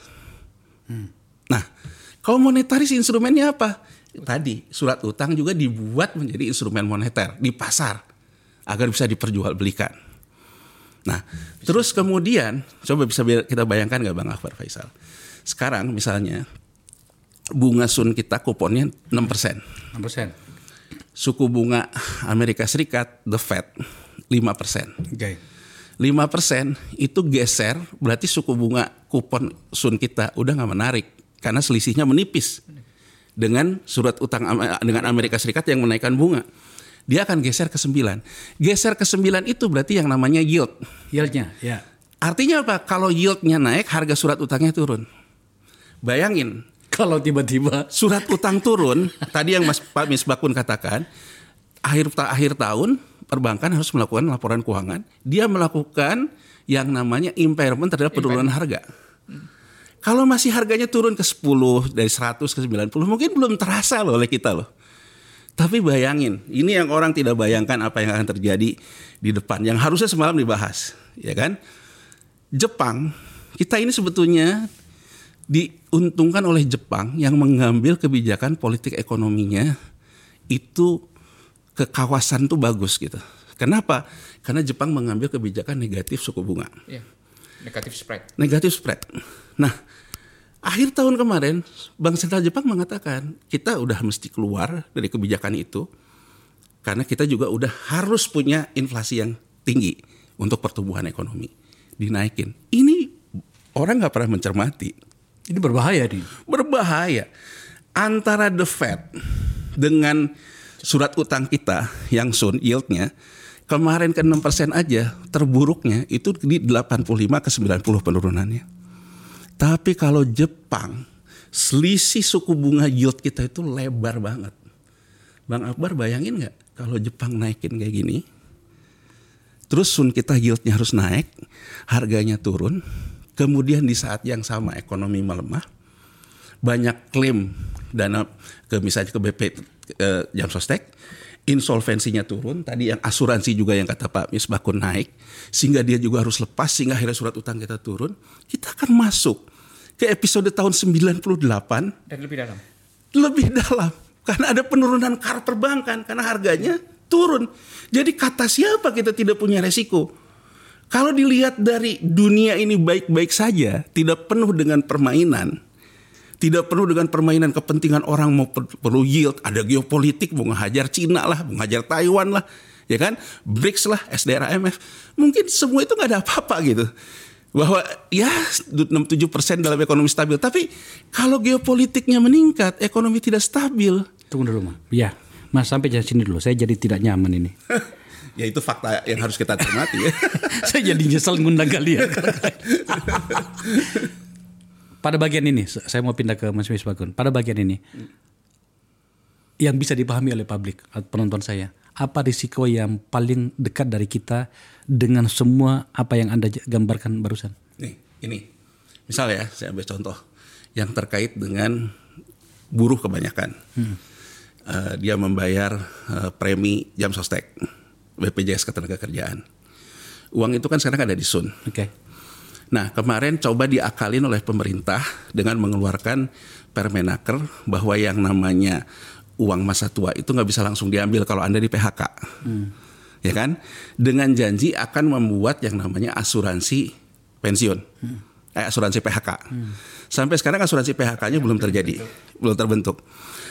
Nah, kaum monetaris instrumennya apa? Tadi surat utang juga dibuat menjadi instrumen moneter di pasar agar bisa diperjualbelikan. Nah, terus kemudian coba bisa kita bayangkan nggak Bang Akbar Faisal? Sekarang misalnya bunga SUN kita kuponnya 6%. 6%. Suku bunga Amerika Serikat, the Fed, 5%. Okay. 5% itu geser, berarti suku bunga kupon SUN kita udah nggak menarik karena selisihnya menipis dengan surat utang dengan Amerika Serikat yang menaikkan bunga. Dia akan geser ke 9. Geser ke 9 itu berarti yang namanya yield. Yieldnya, ya. Artinya apa? Kalau yieldnya naik, harga surat utangnya turun. Bayangin. Kalau tiba-tiba surat utang turun, tadi yang Pak Misbakun katakan, akhir tahun perbankan harus melakukan laporan keuangan. Dia melakukan yang namanya impairment terhadap penurunan harga. Kalau masih harganya turun ke 10, dari 100 ke 90, mungkin belum terasa loh oleh kita loh. Tapi bayangin, ini yang orang tidak bayangkan apa yang akan terjadi di depan, yang harusnya semalam dibahas, ya kan? Jepang, kita ini sebetulnya diuntungkan oleh Jepang yang mengambil kebijakan politik ekonominya itu ke kawasan tuh bagus gitu. Kenapa? Karena Jepang mengambil kebijakan negatif suku bunga. Ya, negatif spread. Negatif spread. Nah, akhir tahun kemarin Bank Sentral Jepang mengatakan kita udah mesti keluar dari kebijakan itu karena kita juga udah harus punya inflasi yang tinggi untuk pertumbuhan ekonomi. Dinaikin. Ini orang nggak pernah mencermati. Ini berbahaya nih. Berbahaya. Antara the Fed dengan surat utang kita yang Sun yieldnya kemarin ke 6% aja, terburuknya itu di 85 ke 90 penurunannya. Tapi kalau Jepang, selisih suku bunga yield kita itu lebar banget. Bang Akbar bayangin nggak kalau Jepang naikin kayak gini, terus Sun kita yieldnya harus naik, harganya turun, kemudian di saat yang sama ekonomi melemah, banyak klaim dana misalnya ke BP Jamsostek, insolvensinya turun, tadi yang asuransi juga yang kata Pak Misbakun naik, sehingga dia juga harus lepas, sehingga akhirnya surat utang kita turun, kita akan masuk ke episode tahun 98 Dan lebih dalam. Lebih dalam, karena ada penurunan kar perbankan, karena harganya turun. Jadi kata siapa kita tidak punya resiko? Kalau dilihat dari dunia ini baik-baik saja, tidak penuh dengan permainan, tidak perlu dengan permainan kepentingan orang mau perlu yield, ada geopolitik, mau ngehajar Cina lah, mau ngehajar Taiwan lah, ya kan, BRICS lah, SDR IMF, mungkin semua itu nggak ada apa-apa gitu. Bahwa ya 67% dalam ekonomi stabil, tapi kalau geopolitiknya meningkat, ekonomi tidak stabil. Tunggu dulu, ya, Mas sampai sini dulu, saya jadi tidak nyaman ini. Ya itu fakta yang harus kita cermati ya. Saya jadi nyesel ngundang kalian. Pada bagian ini, saya mau pindah ke Mas Misbakun. Pada bagian ini, yang bisa dipahami oleh publik, penonton saya, apa risiko yang paling dekat dari kita dengan semua apa yang Anda gambarkan barusan? Nih, ini. Misal ya, saya ambil contoh yang terkait dengan buruh kebanyakan. Dia membayar premi Jamsostek, BPJS Ketenagakerjaan. Uang itu kan sekarang ada di Sun. Oke. Nah, kemarin coba diakalin oleh pemerintah dengan mengeluarkan Permenaker bahwa yang namanya uang masa tua itu nggak bisa langsung diambil kalau Anda di PHK. Ya kan? Dengan janji akan membuat yang namanya asuransi pensiun. Asuransi PHK. Sampai sekarang asuransi PHK-nya belum terjadi, belum terbentuk.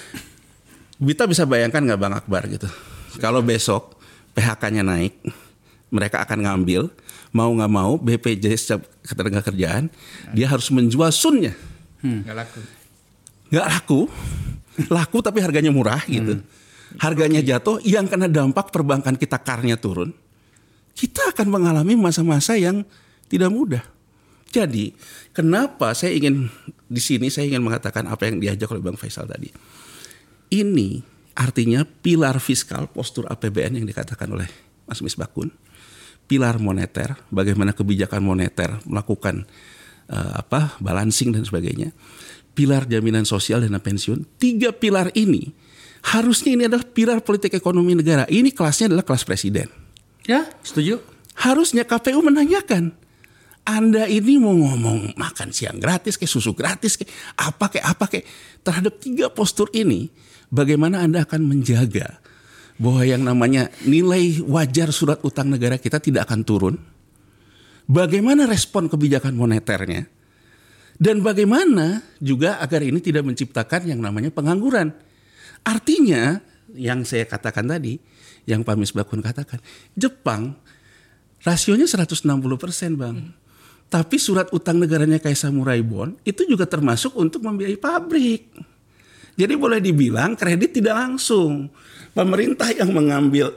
Kita bisa bayangkan nggak Bang Akbar gitu? Kalau besok PHK-nya naik, mereka akan ngambil, mau nggak mau BPJS Ketenagakerjaan, dia harus menjual Sunnya. Nggak laku. Nggak laku, laku tapi harganya murah gitu. Harganya jatuh, yang kena dampak perbankan kita karnya turun. Kita akan mengalami masa-masa yang tidak mudah. Jadi, kenapa saya ingin di sini saya ingin mengatakan apa yang diajak oleh Bang Faisal tadi. Ini artinya pilar fiskal postur APBN yang dikatakan oleh Mas Misbakun. Pilar moneter, bagaimana kebijakan moneter melakukan balancing dan sebagainya. Pilar jaminan sosial dan pensiun. 3 pilar ini harusnya ini adalah pilar politik ekonomi negara. Ini kelasnya adalah kelas presiden. Ya, setuju. Harusnya KPU menanyakan, Anda ini mau ngomong makan siang gratis, kayak susu gratis, kayak apa kayak terhadap 3 postur ini, bagaimana Anda akan menjaga bahwa yang namanya nilai wajar surat utang negara kita tidak akan turun? Bagaimana respon kebijakan moneternya? Dan bagaimana juga agar ini tidak menciptakan yang namanya pengangguran? Artinya yang saya katakan tadi, yang Pak Misbakun katakan, Jepang rasionya 160% Bang. Tapi surat utang negaranya kayak samurai bond itu juga termasuk untuk membiayai pabrik. Jadi boleh dibilang kredit tidak langsung. Pemerintah yang mengambil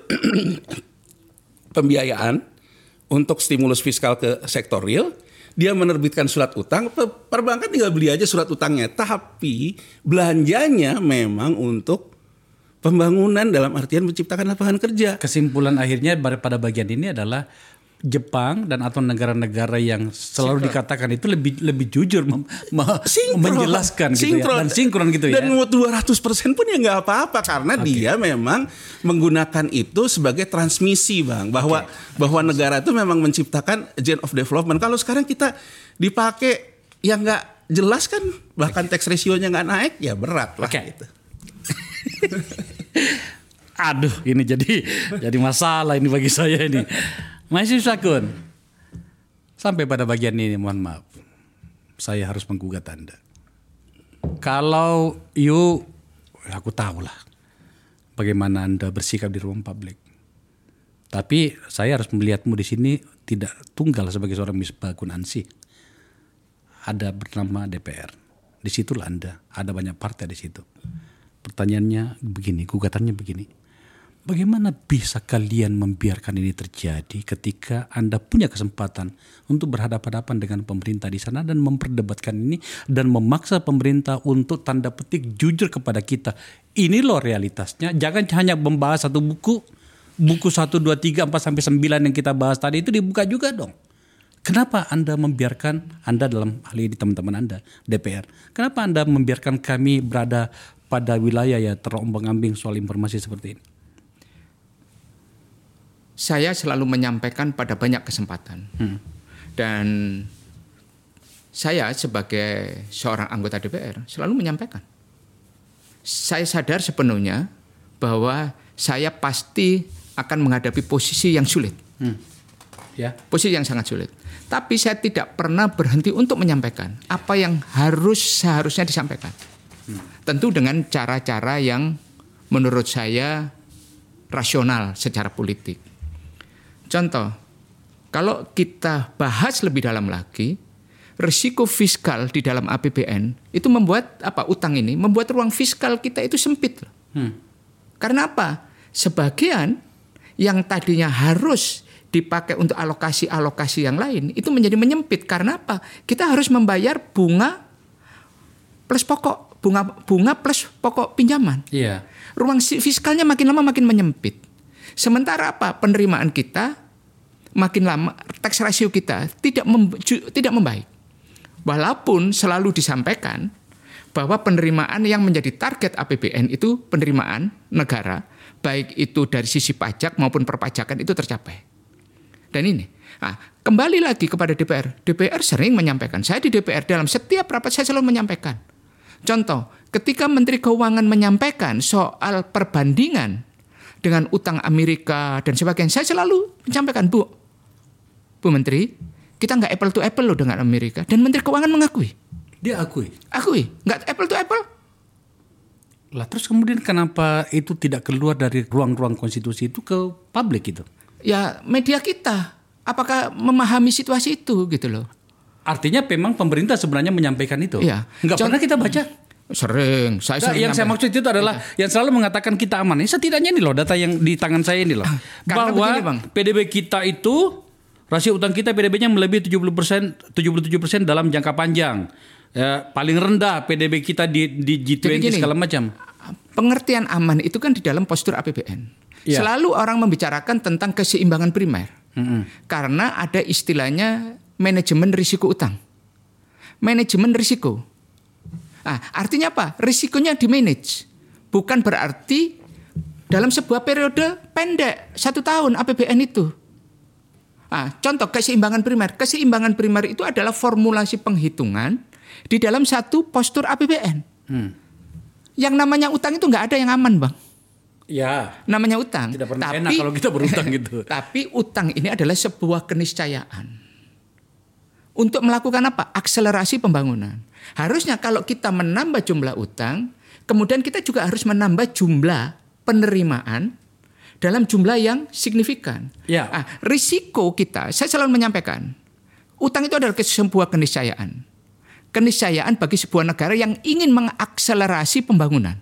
pembiayaan untuk stimulus fiskal ke sektor real, dia menerbitkan surat utang, perbankan tinggal beli aja surat utangnya. Tapi belanjanya memang untuk pembangunan dalam artian menciptakan lapangan kerja. Kesimpulan akhirnya pada bagian ini adalah Jepang dan atau negara-negara yang selalu dikatakan itu lebih jujur menjelaskan gitu ya, dan sinkron gitu ya. Dan 200% pun ya nggak apa-apa karena dia memang menggunakan itu sebagai transmisi, Bang, bahwa negara itu memang menciptakan agent of development. Kalau sekarang kita dipakai yang nggak jelas kan, bahkan tax ratio-nya nggak naik, ya berat lah gitu. Aduh, ini jadi masalah ini bagi saya ini. Mahasiswa Kun, sampai pada bagian ini mohon maaf, saya harus menggugat Anda. Kalau aku tahulah bagaimana Anda bersikap di ruang publik. Tapi saya harus melihatmu di sini tidak tunggal sebagai seorang Misbahkun Ansih. Ada bernama DPR. Di situlah Anda, ada banyak partai di situ. Pertanyaannya begini, gugatannya begini. Bagaimana bisa kalian membiarkan ini terjadi ketika Anda punya kesempatan untuk berhadapan-hadapan dengan pemerintah di sana dan memperdebatkan ini dan memaksa pemerintah untuk tanda petik jujur kepada kita. Ini loh realitasnya. Jangan hanya membahas satu buku 1, 2, 3, 4 sampai 9 yang kita bahas tadi itu dibuka juga dong. Kenapa Anda membiarkan, Anda dalam hal ini teman-teman Anda DPR, kenapa Anda membiarkan kami berada pada wilayah ya terombang-ambing soal informasi seperti ini? Saya selalu menyampaikan pada banyak kesempatan. Dan saya sebagai seorang anggota DPR selalu menyampaikan. Saya sadar sepenuhnya bahwa saya pasti akan menghadapi posisi yang sulit. Posisi yang sangat sulit. Tapi saya tidak pernah berhenti untuk menyampaikan apa yang seharusnya disampaikan. Tentu dengan cara-cara yang menurut saya rasional secara politik. Contoh, kalau kita bahas lebih dalam lagi, risiko fiskal di dalam APBN itu membuat utang ini membuat ruang fiskal kita itu sempit. Karena apa? Sebagian yang tadinya harus dipakai untuk alokasi yang lain itu menjadi menyempit. Karena apa? Kita harus membayar bunga plus pokok, bunga plus pokok pinjaman. Ruang fiskalnya makin lama makin menyempit. Sementara apa? Penerimaan kita makin lama, tax ratio kita tidak membaik. Walaupun selalu disampaikan bahwa penerimaan yang menjadi target APBN itu penerimaan negara, baik itu dari sisi pajak maupun perpajakan itu tercapai. Dan ini, kembali lagi kepada DPR. DPR sering menyampaikan, saya di DPR dalam setiap rapat saya selalu menyampaikan. Contoh, ketika Menteri Keuangan menyampaikan soal perbandingan dengan utang Amerika dan sebagainya, saya selalu menyampaikan, Bu Menteri, kita nggak apple to apple loh dengan Amerika. Dan Menteri Keuangan mengakui. Dia akui, nggak apple to apple. Lah terus kemudian kenapa itu tidak keluar dari ruang-ruang konstitusi itu ke publik itu? Ya media kita, apakah memahami situasi itu gitu loh? Artinya memang pemerintah sebenarnya menyampaikan itu. Nggak pernah kita baca. Sering. Yang saya maksud itu adalah yang selalu mengatakan kita aman. Ini setidaknya ini loh data yang di tangan saya ini loh. Bahwa begini, Bang. PDB kita itu rasio utang kita PDB-nya melebihi 77% dalam jangka panjang. Paling rendah PDB kita di G20 segala macam. Pengertian aman itu kan di dalam postur APBN. Selalu orang membicarakan tentang keseimbangan primer. Karena ada istilahnya manajemen risiko utang. Manajemen risiko. Artinya apa? Risikonya di-manage. Bukan berarti dalam sebuah periode pendek 1 tahun APBN itu. Contoh keseimbangan primer. Keseimbangan primer itu adalah formulasi penghitungan di dalam satu postur APBN. Yang namanya utang itu nggak ada yang aman, Bang. Namanya utang. Tidak pernah enak kalau kita berutang gitu. Tapi utang ini adalah sebuah keniscayaan. Untuk melakukan apa? Akselerasi pembangunan. Harusnya kalau kita menambah jumlah utang, kemudian kita juga harus menambah jumlah penerimaan dalam jumlah yang signifikan. Risiko kita, saya selalu menyampaikan, utang itu adalah sebuah keniscayaan. Keniscayaan bagi sebuah negara yang ingin mengakselerasi pembangunan.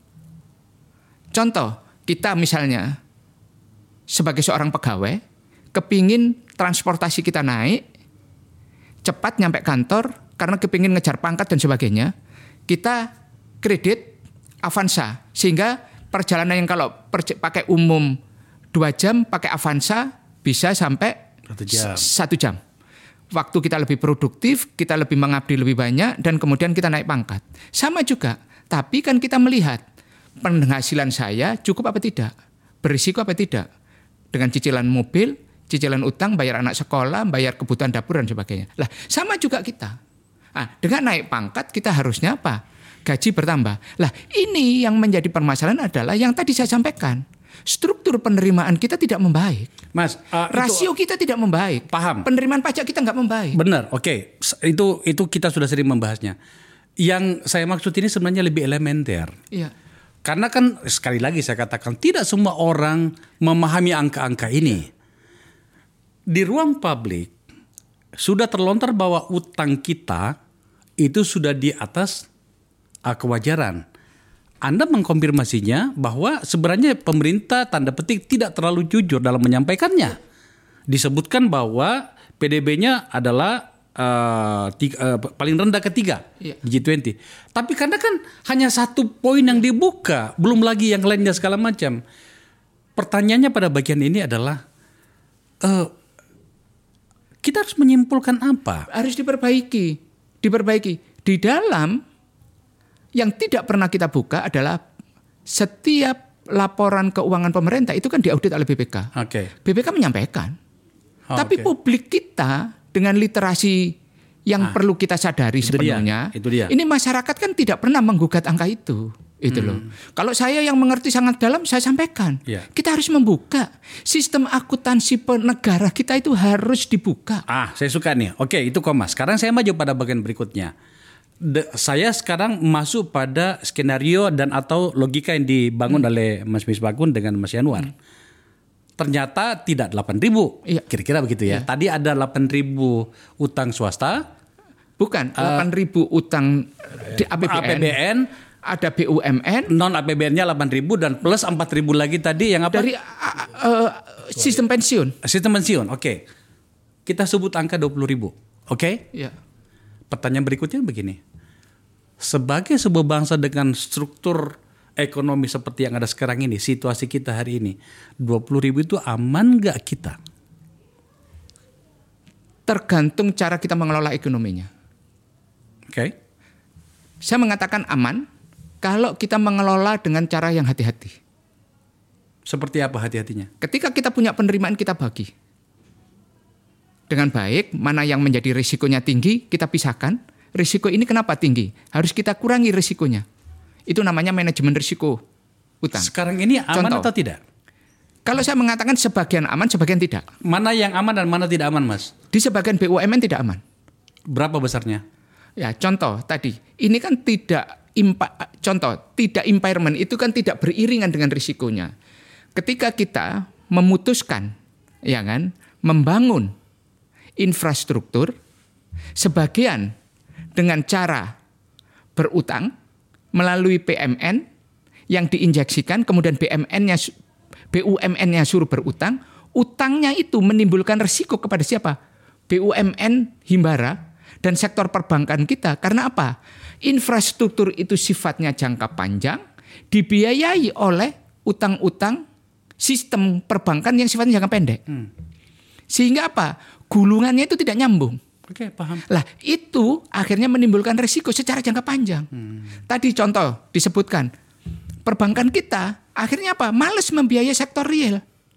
Contoh, kita misalnya sebagai seorang pegawai, kepingin transportasi kita naik, cepat nyampe kantor, karena kepingin ngejar pangkat dan sebagainya, kita kredit Avanza, sehingga Perjalanan yang kalau pakai umum 2 jam, pakai Avanza bisa sampai 1 jam. Waktu kita lebih produktif, kita lebih mengabdi lebih banyak, dan kemudian kita naik pangkat. Sama juga, tapi kan kita melihat penghasilan saya cukup apa tidak, berisiko apa tidak, dengan cicilan mobil, cicilan utang, bayar anak sekolah, bayar kebutuhan dapur dan sebagainya. Lah, sama juga kita. Nah, dengan naik pangkat kita harusnya apa? Gaji bertambah. Lah, ini yang menjadi permasalahan adalah yang tadi saya sampaikan. Struktur penerimaan kita tidak membaik. Mas, rasio kita tidak membaik. Paham. Penerimaan pajak kita nggak membaik. Benar, oke. Itu kita sudah sering membahasnya. Yang saya maksud ini sebenarnya lebih elementer. Iya. Karena kan sekali lagi saya katakan tidak semua orang memahami angka-angka ini. Di ruang publik sudah terlontar bahwa utang kita itu sudah di atas kewajaran. Anda mengkonfirmasinya bahwa sebenarnya pemerintah tanda petik tidak terlalu jujur dalam menyampaikannya. Disebutkan bahwa PDB-nya adalah paling rendah ketiga di G20. Tapi karena kan hanya 1 poin yang dibuka, belum lagi yang lainnya segala macam. Pertanyaannya pada bagian ini adalah kita harus menyimpulkan apa? Harus diperbaiki. Di dalam yang tidak pernah kita buka adalah setiap laporan keuangan pemerintah itu kan diaudit oleh BPK. BPK menyampaikan. Tapi publik kita dengan literasi yang perlu kita sadari sepenuhnya. Itu dia. Ini masyarakat kan tidak pernah menggugat angka itu. Itu loh. Kalau saya yang mengerti sangat dalam, saya sampaikan. Kita harus membuka. Sistem akuntansi negara kita itu harus dibuka. Saya suka nih. Oke, itu koma. Sekarang saya maju pada bagian berikutnya. Saya sekarang masuk pada skenario dan atau logika yang dibangun oleh Mas Misbakun dengan Mas Yanuar. Ternyata tidak 8.000, kira-kira begitu ya. Tadi ada 8.000 utang swasta. Bukan, 8.000 utang di APBN. Ada BUMN. Non APBN-nya 8.000 dan plus 4.000 lagi tadi yang apa? Dari sistem pensiun. Sistem pensiun, oke. Kita sebut angka 20.000, oke? Iya. Pertanyaan berikutnya begini. Sebagai sebuah bangsa dengan struktur ekonomi seperti yang ada sekarang ini, situasi kita hari ini, 20.000 itu aman nggak kita? Tergantung cara kita mengelola ekonominya. Oke. Saya mengatakan aman kalau kita mengelola dengan cara yang hati-hati. Seperti apa hati-hatinya? Ketika kita punya penerimaan, kita bagi. Dengan baik, mana yang menjadi risikonya tinggi, kita pisahkan. Risiko ini kenapa tinggi? Harus kita kurangi risikonya. Itu namanya manajemen risiko utang. Sekarang ini aman atau tidak? Kalau saya mengatakan sebagian aman, sebagian tidak. Mana yang aman dan mana tidak aman, Mas? Di sebagian BUMN tidak aman. Berapa besarnya? Ya, contoh tadi. Ini kan tidak impairment, itu kan tidak beriringan dengan risikonya. Ketika kita memutuskan, ya kan, membangun infrastruktur, sebagian dengan cara berutang melalui PMN yang diinjeksikan, kemudian BUMN-nya suruh berutang, utangnya itu menimbulkan risiko kepada siapa? BUMN Himbara dan sektor perbankan kita. Karena apa? Infrastruktur itu sifatnya jangka panjang, dibiayai oleh utang-utang sistem perbankan yang sifatnya jangka pendek. Sehingga apa? Gulungannya itu tidak nyambung. Oke, paham. Lah, itu akhirnya menimbulkan risiko secara jangka panjang. Tadi contoh disebutkan, perbankan kita akhirnya apa? Males membiayai sektor real.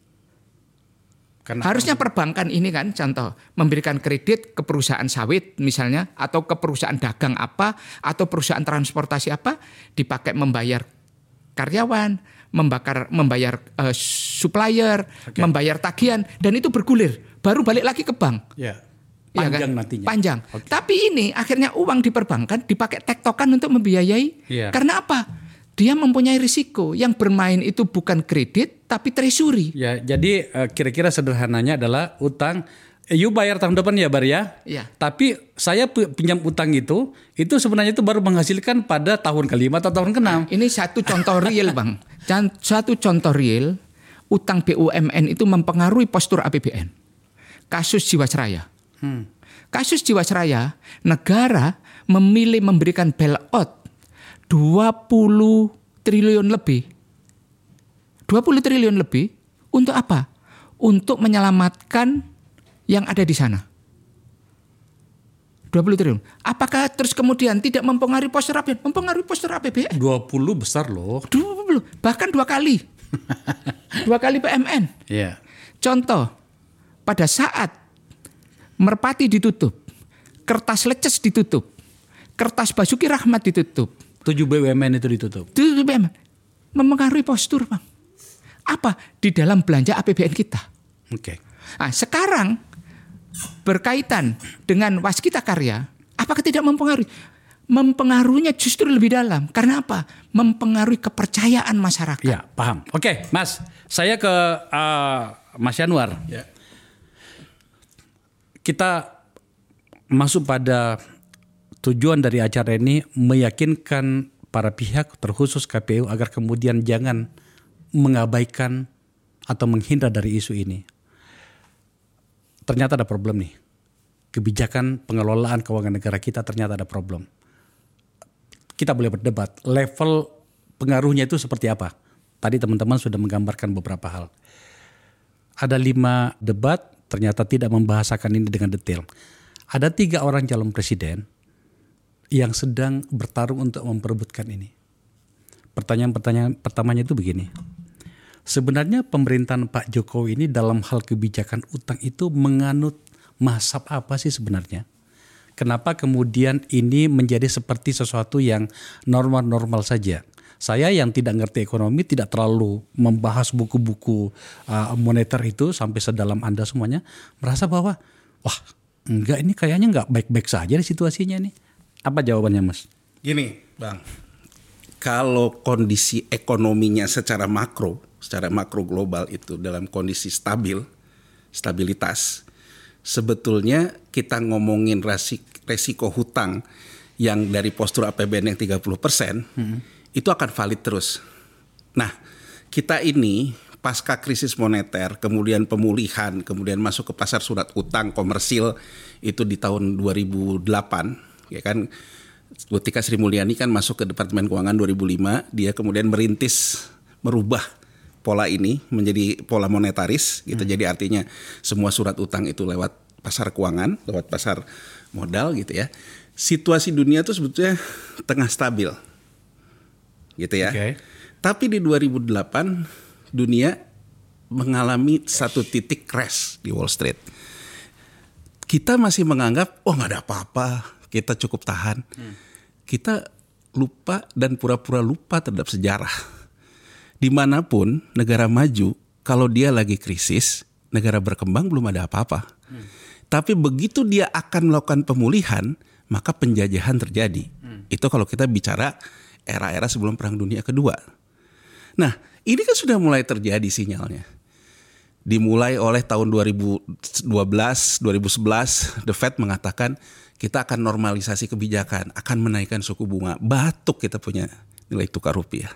Harusnya perbankan ini kan contoh memberikan kredit ke perusahaan sawit misalnya, atau ke perusahaan dagang apa, atau perusahaan transportasi apa, dipakai membayar karyawan, membayar supplier, membayar tagihan, dan itu bergulir, baru balik lagi ke bank. Panjang nantinya. Panjang. Tapi ini akhirnya uang di perbankan dipakai tektokan untuk membiayai. Karena apa? Dia mempunyai risiko. Yang bermain itu bukan kredit tapi treasury. Ya, jadi kira-kira sederhananya adalah utang. You bayar tahun depan ya, Bar ya. Tapi saya pinjam utang itu sebenarnya itu baru menghasilkan pada tahun ke-5 atau tahun ke-6. Ini satu contoh real, Bang. Satu contoh real, utang BUMN itu mempengaruhi postur APBN. Kasus Jiwasraya. Kasus Jiwasraya, negara memilih memberikan bailout 20 triliun lebih 20 triliun lebih untuk apa? Untuk menyelamatkan yang ada di sana. 20 triliun. Apakah terus kemudian tidak mempengaruhi postur APBN? Mempengaruhi postur APBN. 20 besar loh. 20, bahkan 2 kali. 2 kali PMN. Iya. Contoh, pada saat Merpati ditutup, Kertas Leces ditutup, Kertas Basuki Rahmat ditutup, 7 BUMN itu ditutup. itu BUMN. Mempengaruhi postur, Bang. Apa? Di dalam belanja APBN kita. Oke. Nah, sekarang berkaitan dengan Waskita Karya, apakah tidak mempengaruhi? Mempengaruhinya justru lebih dalam. Karena apa? Mempengaruhi kepercayaan masyarakat. Ya, paham. Oke, Mas. Saya ke Mas Yanuar. Ya. Kita masuk pada tujuan dari acara ini meyakinkan para pihak terkhusus KPU agar kemudian jangan mengabaikan atau menghindar dari isu ini. Ternyata ada problem nih. Kebijakan pengelolaan keuangan negara kita ternyata ada problem. Kita boleh berdebat level pengaruhnya itu seperti apa. Tadi teman-teman sudah menggambarkan beberapa hal. Ada 5 debat ternyata tidak membahasakan ini dengan detail. Ada 3 orang calon presiden yang sedang bertarung untuk memperebutkan ini. Pertanyaan pertamanya itu begini. Sebenarnya pemerintahan Pak Jokowi ini dalam hal kebijakan utang itu menganut mazhab apa sih sebenarnya? Kenapa kemudian ini menjadi seperti sesuatu yang normal-normal saja? Saya yang tidak ngerti ekonomi tidak terlalu membahas buku-buku moneter itu sampai sedalam Anda semuanya merasa bahwa wah enggak ini kayaknya enggak baik-baik saja di situasinya nih. Apa jawabannya Mas? Gini Bang, kalau kondisi ekonominya secara makro global itu dalam kondisi stabilitas, sebetulnya kita ngomongin resiko hutang yang dari postur APBN yang 30%, itu akan valid terus. Nah, kita ini pasca krisis moneter, kemudian pemulihan, kemudian masuk ke pasar surat utang komersil itu di tahun 2008, ya kan. Ketika Sri Mulyani kan masuk ke Departemen Keuangan 2005, dia kemudian merubah pola ini menjadi pola monetaris gitu. Jadi artinya semua surat utang itu lewat pasar keuangan, lewat pasar modal gitu ya. Situasi dunia itu sebetulnya tengah stabil. Gitu ya. Okay. Tapi di 2008 dunia mengalami satu titik crash di Wall Street. Kita masih menganggap nggak ada apa-apa, kita cukup tahan. Kita lupa dan pura-pura lupa terhadap sejarah. Dimanapun negara maju, kalau dia lagi krisis, negara berkembang belum ada apa-apa. Tapi begitu dia akan melakukan pemulihan, maka penjajahan terjadi. Itu kalau kita bicara era-era sebelum Perang Dunia Kedua. Nah, ini kan sudah mulai terjadi sinyalnya. Dimulai oleh tahun 2012, 2011, The Fed mengatakan kita akan normalisasi kebijakan, akan menaikkan suku bunga. Batuk kita punya nilai tukar rupiah.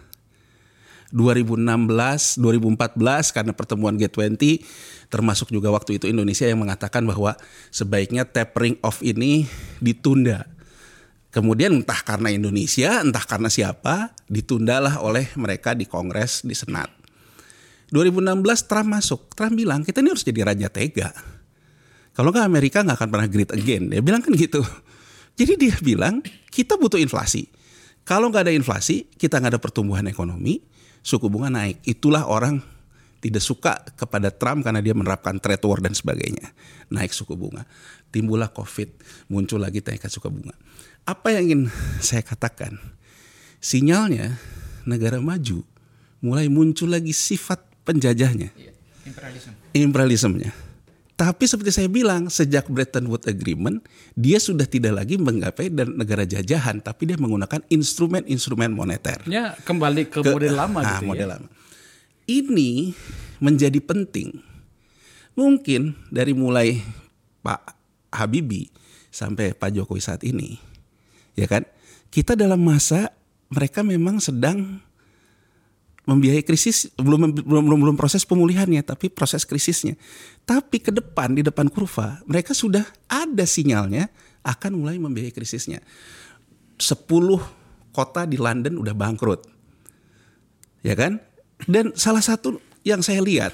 2016, 2014 karena pertemuan G20, termasuk juga waktu itu Indonesia yang mengatakan bahwa sebaiknya tapering off ini ditunda. Kemudian entah karena Indonesia, entah karena siapa, ditundalah oleh mereka di Kongres, di Senat. 2016 Trump masuk, Trump bilang kita ini harus jadi raja tega. Kalau nggak Amerika nggak akan pernah great again, dia bilang kan gitu. Jadi dia bilang kita butuh inflasi. Kalau nggak ada inflasi, kita nggak ada pertumbuhan ekonomi, suku bunga naik. Itulah orang tidak suka kepada Trump karena dia menerapkan trade war dan sebagainya. Naik suku bunga. Timbullah COVID, muncul lagi naikkan suku bunga. Apa yang ingin saya katakan? Sinyalnya negara maju mulai muncul lagi sifat penjajahnya. Imperialismenya. Tapi seperti saya bilang, sejak Bretton Woods Agreement, dia sudah tidak lagi menggapai dan negara jajahan, tapi dia menggunakan instrumen-instrumen moneter. Ya, kembali ke model lama gitu model ya. lama. Ini menjadi penting. Mungkin dari mulai Pak Habibie sampai Pak Jokowi saat ini, ya kan? Kita dalam masa mereka memang sedang membiayai krisis, belum proses pemulihannya, tapi proses krisisnya. Tapi ke depan, di depan kurva, mereka sudah ada sinyalnya akan mulai membiayai krisisnya. 10 kota di London udah bangkrut, ya kan? Dan salah satu yang saya lihat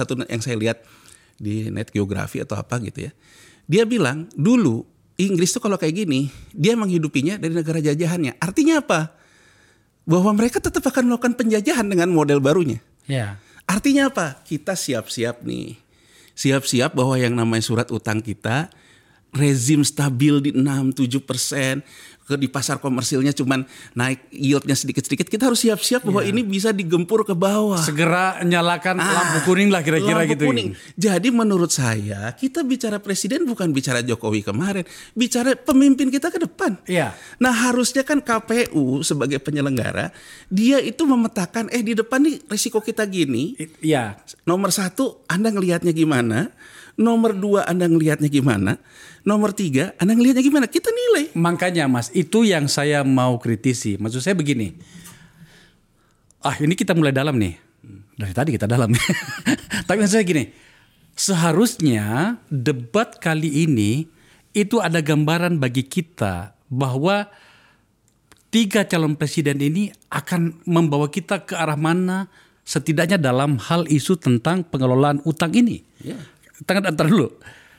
di Net Geography atau apa gitu ya. Dia bilang dulu Inggris tuh kalau kayak gini, dia menghidupinya dari negara jajahannya. Artinya apa? Bahwa mereka tetap akan melakukan penjajahan dengan model barunya. Ya. Artinya apa? Kita siap-siap nih. Siap-siap bahwa yang namanya surat utang kita rezim stabil di 6-7%, di pasar komersilnya cuman naik yieldnya sedikit-sedikit. Kita harus siap-siap bahwa ini bisa digempur ke bawah. Segera nyalakan lampu kuning lah kira-kira lampu gitu. Kuning. Jadi menurut saya kita bicara presiden bukan bicara Jokowi kemarin, bicara pemimpin kita ke depan. Iya. Nah harusnya kan KPU sebagai penyelenggara dia itu memetakan di depan nih risiko kita gini. Iya. Nomor 1 Anda ngelihatnya gimana? Nomor 2 Anda ngelihatnya gimana? Nomor 3 Anda ngelihatnya gimana? Kita nilai. Makanya Mas, itu yang saya mau kritisi. Maksud saya begini. Ini kita mulai dalam nih. Dari tadi kita dalam. Tapi maksud saya gini. Seharusnya debat kali ini itu ada gambaran bagi kita bahwa 3 calon presiden ini akan membawa kita ke arah mana setidaknya dalam hal isu tentang pengelolaan utang ini. Yeah. Antar dulu.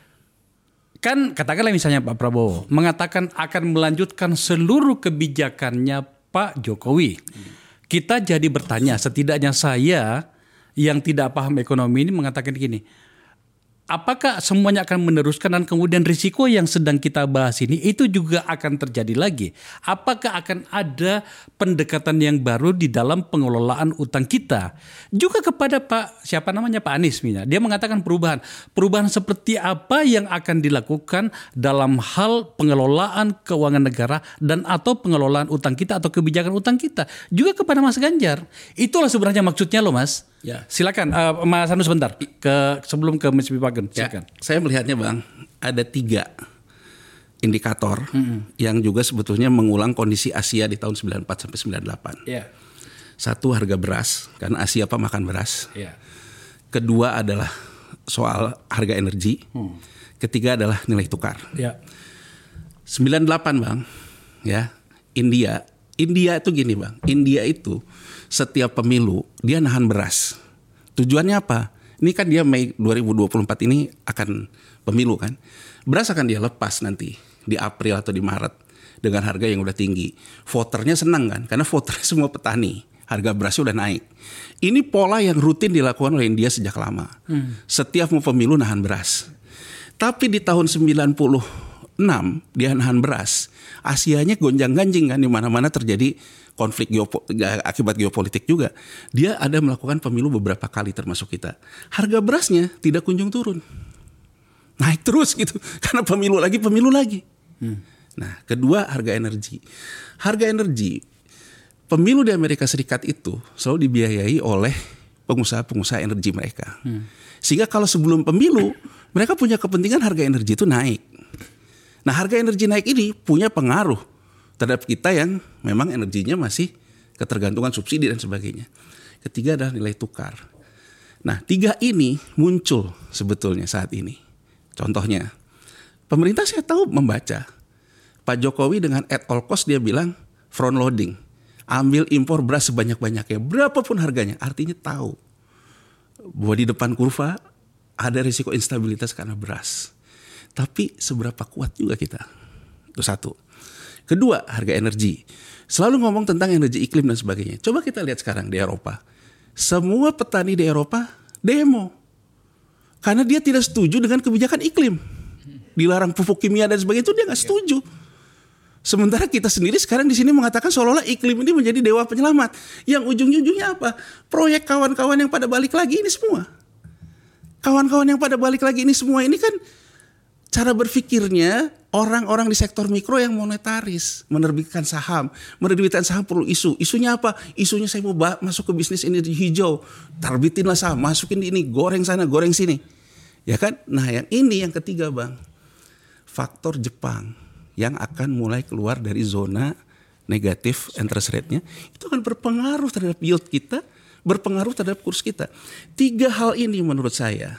Kan katakanlah misalnya Pak Prabowo mengatakan akan melanjutkan seluruh kebijakannya Pak Jokowi. Kita jadi bertanya, setidaknya saya yang tidak paham ekonomi ini mengatakan gini. Apakah semuanya akan meneruskan dan kemudian risiko yang sedang kita bahas ini itu juga akan terjadi lagi? Apakah akan ada pendekatan yang baru di dalam pengelolaan utang kita? Juga kepada Pak Anies misalnya. Dia mengatakan perubahan. Perubahan seperti apa yang akan dilakukan dalam hal pengelolaan keuangan negara dan atau pengelolaan utang kita atau kebijakan utang kita. Juga kepada Mas Ganjar. Itulah sebenarnya maksudnya loh Mas. Ya. Silakan Mas Anu sebentar sebelum ke Mas Pipagen. Silakan. Ya, saya melihatnya Bang, ada 3 indikator yang juga sebetulnya mengulang kondisi Asia di tahun 94 sampai 98. Ya. 1 harga beras, karena Asia makan beras. Ya. Kedua adalah soal harga energi. Ketiga adalah nilai tukar. Ya. 98 Bang, ya. India itu gini Bang, India itu setiap pemilu dia nahan beras. Tujuannya apa? Ini kan dia Mei 2024 ini akan pemilu kan. Beras akan dia lepas nanti di April atau di Maret dengan harga yang udah tinggi. Voternya senang kan, karena voternya semua petani. Harga berasnya udah naik. Ini pola yang rutin dilakukan oleh India sejak lama. Setiap mau pemilu nahan beras. Tapi di tahun 96 dia nahan beras. Asianya gonjang-ganjing kan, di mana-mana terjadi konflik akibat geopolitik juga. Dia ada melakukan pemilu beberapa kali termasuk kita. Harga berasnya tidak kunjung turun. Naik terus gitu. Karena pemilu lagi. Nah, kedua harga energi. Harga energi, pemilu di Amerika Serikat itu selalu dibiayai oleh pengusaha-pengusaha energi mereka. Sehingga kalau sebelum pemilu, mereka punya kepentingan harga energi itu naik. Nah, harga energi naik ini punya pengaruh terhadap kita yang memang energinya masih ketergantungan subsidi dan sebagainya. Ketiga adalah nilai tukar. Nah, 3 ini muncul sebetulnya saat ini. Contohnya, pemerintah saya tahu membaca. Pak Jokowi dengan at all cost dia bilang front loading. Ambil impor beras sebanyak-banyaknya, berapapun harganya. Artinya tahu bahwa di depan kurva ada risiko instabilitas karena beras. Tapi seberapa kuat juga kita. Itu 1. Kedua, harga energi. Selalu ngomong tentang energi iklim dan sebagainya. Coba kita lihat sekarang di Eropa. Semua petani di Eropa demo. Karena dia tidak setuju dengan kebijakan iklim. Dilarang pupuk kimia dan sebagainya itu dia gak setuju. Sementara kita sendiri sekarang di sini mengatakan seolah-olah iklim ini menjadi dewa penyelamat. Yang ujung-ujungnya apa? Proyek kawan-kawan yang pada balik lagi ini semua. Kawan-kawan yang pada balik lagi ini semua ini kan cara berpikirnya orang-orang di sektor mikro yang monetaris, menerbitkan saham perlu isu. Isunya apa? Isunya saya mau masuk ke bisnis energi hijau, terbitinlah saham, masukin di ini, goreng sana, goreng sini, ya kan? Nah, yang ketiga Bang, faktor Jepang yang akan mulai keluar dari zona negatif interest rate-nya, itu akan berpengaruh terhadap yield kita, berpengaruh terhadap kurs kita. 3 hal ini menurut saya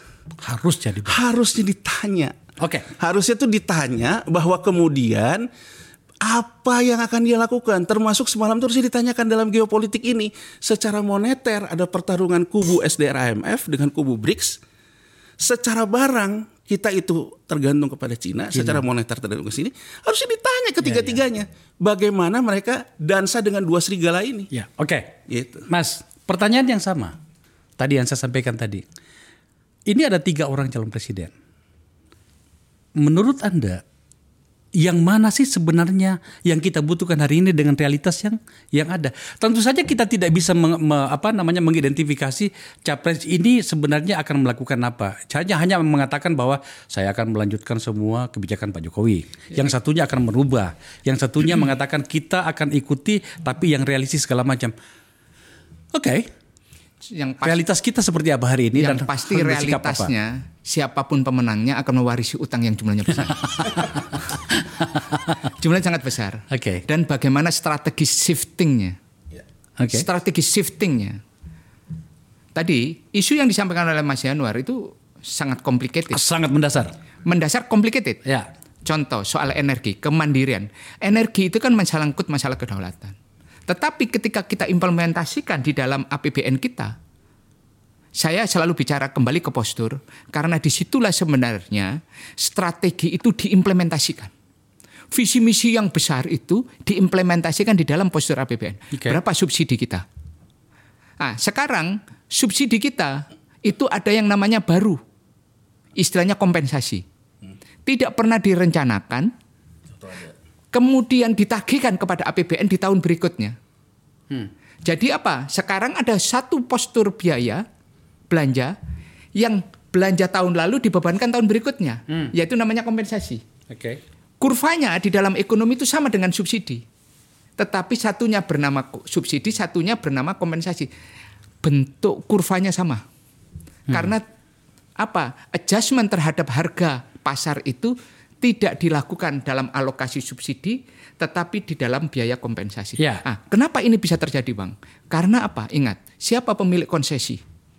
harusnya ditanya. Oke. Harusnya tuh ditanya bahwa kemudian apa yang akan dia lakukan. Termasuk semalam terus ditanyakan dalam geopolitik ini. Secara moneter ada pertarungan kubu SDR AMF dengan kubu BRICS. Secara barang kita itu tergantung kepada Cina. Secara moneter tergantung ke sini. Harusnya ditanya ketiga-tiganya. Bagaimana mereka dansa dengan dua serigala ini. Ya, oke. Gitu. Mas, pertanyaan yang sama. Tadi yang saya sampaikan tadi. Ini ada 3 orang calon presiden. Menurut Anda, yang mana sih sebenarnya yang kita butuhkan hari ini dengan realitas yang ada? Tentu saja kita tidak bisa mengidentifikasi capres ini sebenarnya akan melakukan apa. Hanya mengatakan bahwa saya akan melanjutkan semua kebijakan Pak Jokowi. Yang satunya akan merubah. Yang satunya mengatakan kita akan ikuti tapi yang realistis segala macam. Oke. Realitas kita seperti apa hari ini? Yang dan pasti realitasnya siapapun pemenangnya akan mewarisi utang yang jumlahnya besar. Jumlahnya sangat besar. Oke. Dan bagaimana strategi shiftingnya? Oke. Strategi shiftingnya. Tadi isu yang disampaikan oleh Mas Yanuar itu sangat complicated. Sangat mendasar. Mendasar complicated. Ya. Contoh soal energi, kemandirian. Energi itu kan menyangkut masalah kedaulatan. Tetapi ketika kita implementasikan di dalam APBN kita, saya selalu bicara kembali ke postur, karena disitulah sebenarnya strategi itu diimplementasikan. Visi misi yang besar itu diimplementasikan di dalam postur APBN. Okay. Berapa subsidi kita? Nah, sekarang subsidi kita itu ada yang namanya baru, istilahnya kompensasi. Tidak pernah direncanakan, kemudian ditagihkan kepada APBN di tahun berikutnya. Jadi apa? Sekarang ada satu postur biaya belanja yang belanja tahun lalu dibebankan tahun berikutnya, yaitu namanya kompensasi. Oke. Kurvanya di dalam ekonomi itu sama dengan subsidi, tetapi satunya bernama subsidi, satunya bernama kompensasi. Bentuk kurvanya sama, karena apa? Adjustment terhadap harga pasar itu tidak dilakukan dalam alokasi subsidi, tetapi di dalam biaya kompensasi. Ya. Nah, kenapa ini bisa terjadi, Bang? Karena apa? Ingat, siapa pemilik konsesi?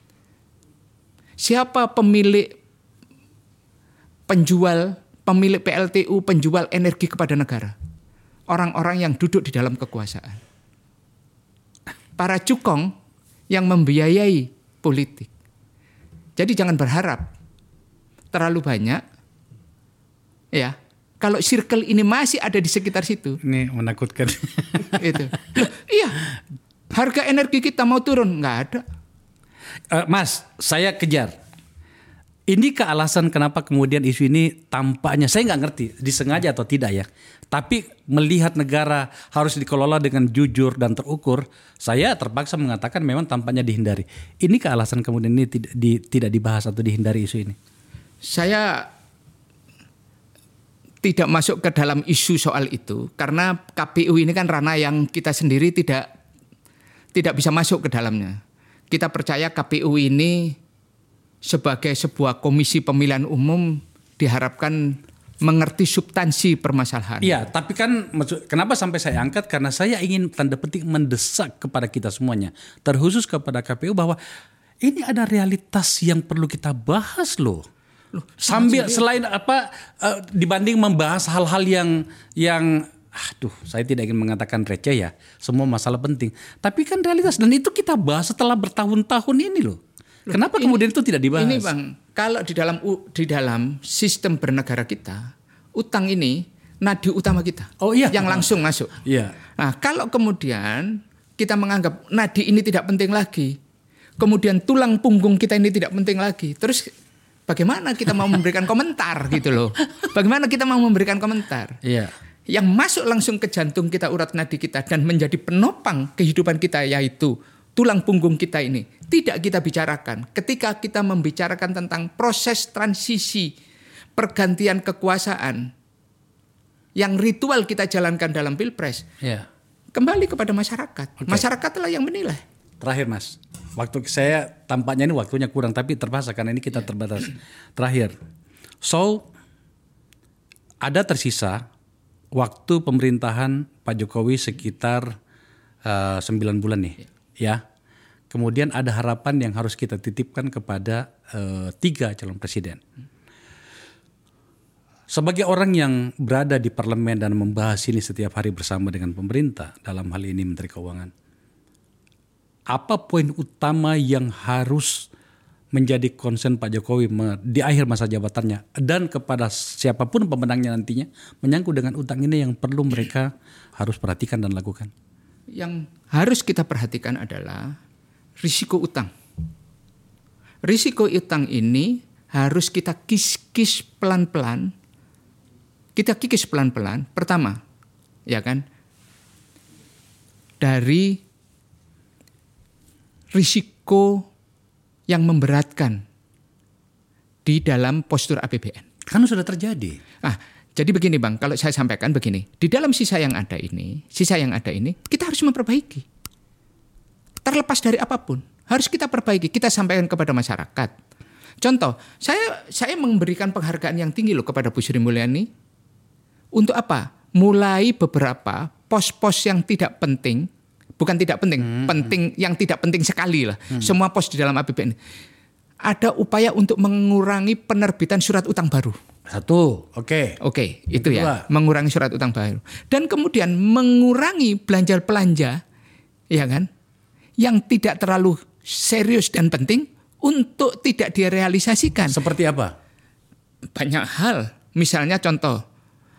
Siapa pemilik penjual, pemilik PLTU, penjual energi kepada negara? Orang-orang yang duduk di dalam kekuasaan. Para cukong yang membiayai politik. Jadi jangan berharap terlalu banyak. Ya, kalau circle ini masih ada di sekitar situ. Ini menakutkan. Itu. Loh, iya, harga energi kita mau turun, nggak ada. Mas, saya kejar. Ini alasan kenapa kemudian isu ini tampaknya, saya nggak ngerti disengaja atau tidak ya. Tapi melihat negara harus dikelola dengan jujur dan terukur, saya terpaksa mengatakan memang tampaknya dihindari. Ini alasan kemudian ini tidak dibahas atau dihindari isu ini. Saya tidak masuk ke dalam isu soal itu karena KPU ini kan ranah yang kita sendiri tidak bisa masuk ke dalamnya. Kita percaya KPU ini sebagai sebuah komisi pemilihan umum diharapkan mengerti substansi permasalahan. Iya, tapi kan kenapa sampai saya angkat? Karena saya ingin tanda petik mendesak kepada kita semuanya, terkhusus kepada KPU bahwa ini ada realitas yang perlu kita bahas loh. Sambil selain dibanding membahas hal-hal yang saya tidak ingin mengatakan receh ya, semua masalah penting. Tapi kan realitas dan itu kita bahas setelah bertahun-tahun ini loh. Kenapa kemudian itu tidak dibahas? Ini Bang, kalau di dalam sistem bernegara kita, utang ini nadi utama kita. Oh iya. Yang langsung masuk. Iya. Nah, kalau kemudian kita menganggap nadi ini tidak penting lagi, kemudian tulang punggung kita ini tidak penting lagi, terus bagaimana kita mau memberikan komentar gitu loh? Bagaimana kita mau memberikan komentar? Iya. Yang masuk langsung ke jantung kita, urat nadi kita, dan menjadi penopang kehidupan kita, yaitu tulang punggung kita ini, tidak kita bicarakan. Ketika kita membicarakan tentang proses transisi pergantian kekuasaan yang ritual kita jalankan dalam Pilpres, kembali kepada masyarakat. Masyarakatlah yang menilai. Terakhir Mas, waktu saya tampaknya ini waktunya kurang, tapi terpaksa karena ini kita terbatas. Terakhir, so ada tersisa waktu pemerintahan Pak Jokowi sekitar 9 bulan nih, ya. Kemudian ada harapan yang harus kita titipkan kepada 3 calon presiden. Sebagai orang yang berada di parlemen dan membahas ini setiap hari bersama dengan pemerintah, dalam hal ini Menteri Keuangan, apa poin utama yang harus menjadi concern Pak Jokowi di akhir masa jabatannya dan kepada siapapun pemenangnya nantinya menyangkut dengan utang ini yang perlu mereka harus perhatikan dan lakukan? Yang harus kita perhatikan adalah risiko utang. Risiko utang ini harus kita kikis pelan-pelan. Kita kikis pelan-pelan. Pertama, ya kan, dari risiko yang memberatkan di dalam postur APBN. Kan sudah terjadi. Jadi begini Bang, kalau saya sampaikan begini, di dalam sisa yang ada ini, kita harus memperbaiki. Terlepas dari apapun, harus kita perbaiki, kita sampaikan kepada masyarakat. Contoh, saya memberikan penghargaan yang tinggi loh kepada Bu Sri Mulyani. Untuk apa? Mulai beberapa pos-pos yang tidak penting, bukan tidak penting, penting yang tidak penting sekali lah. Semua pos di dalam APBN. Ada upaya untuk mengurangi penerbitan surat utang baru. Satu, oke. Oke, itu ya, mengurangi surat utang baru. Dan kemudian mengurangi belanja-belanja, ya kan, yang tidak terlalu serius dan penting untuk tidak direalisasikan. Seperti apa? Banyak hal, misalnya contoh,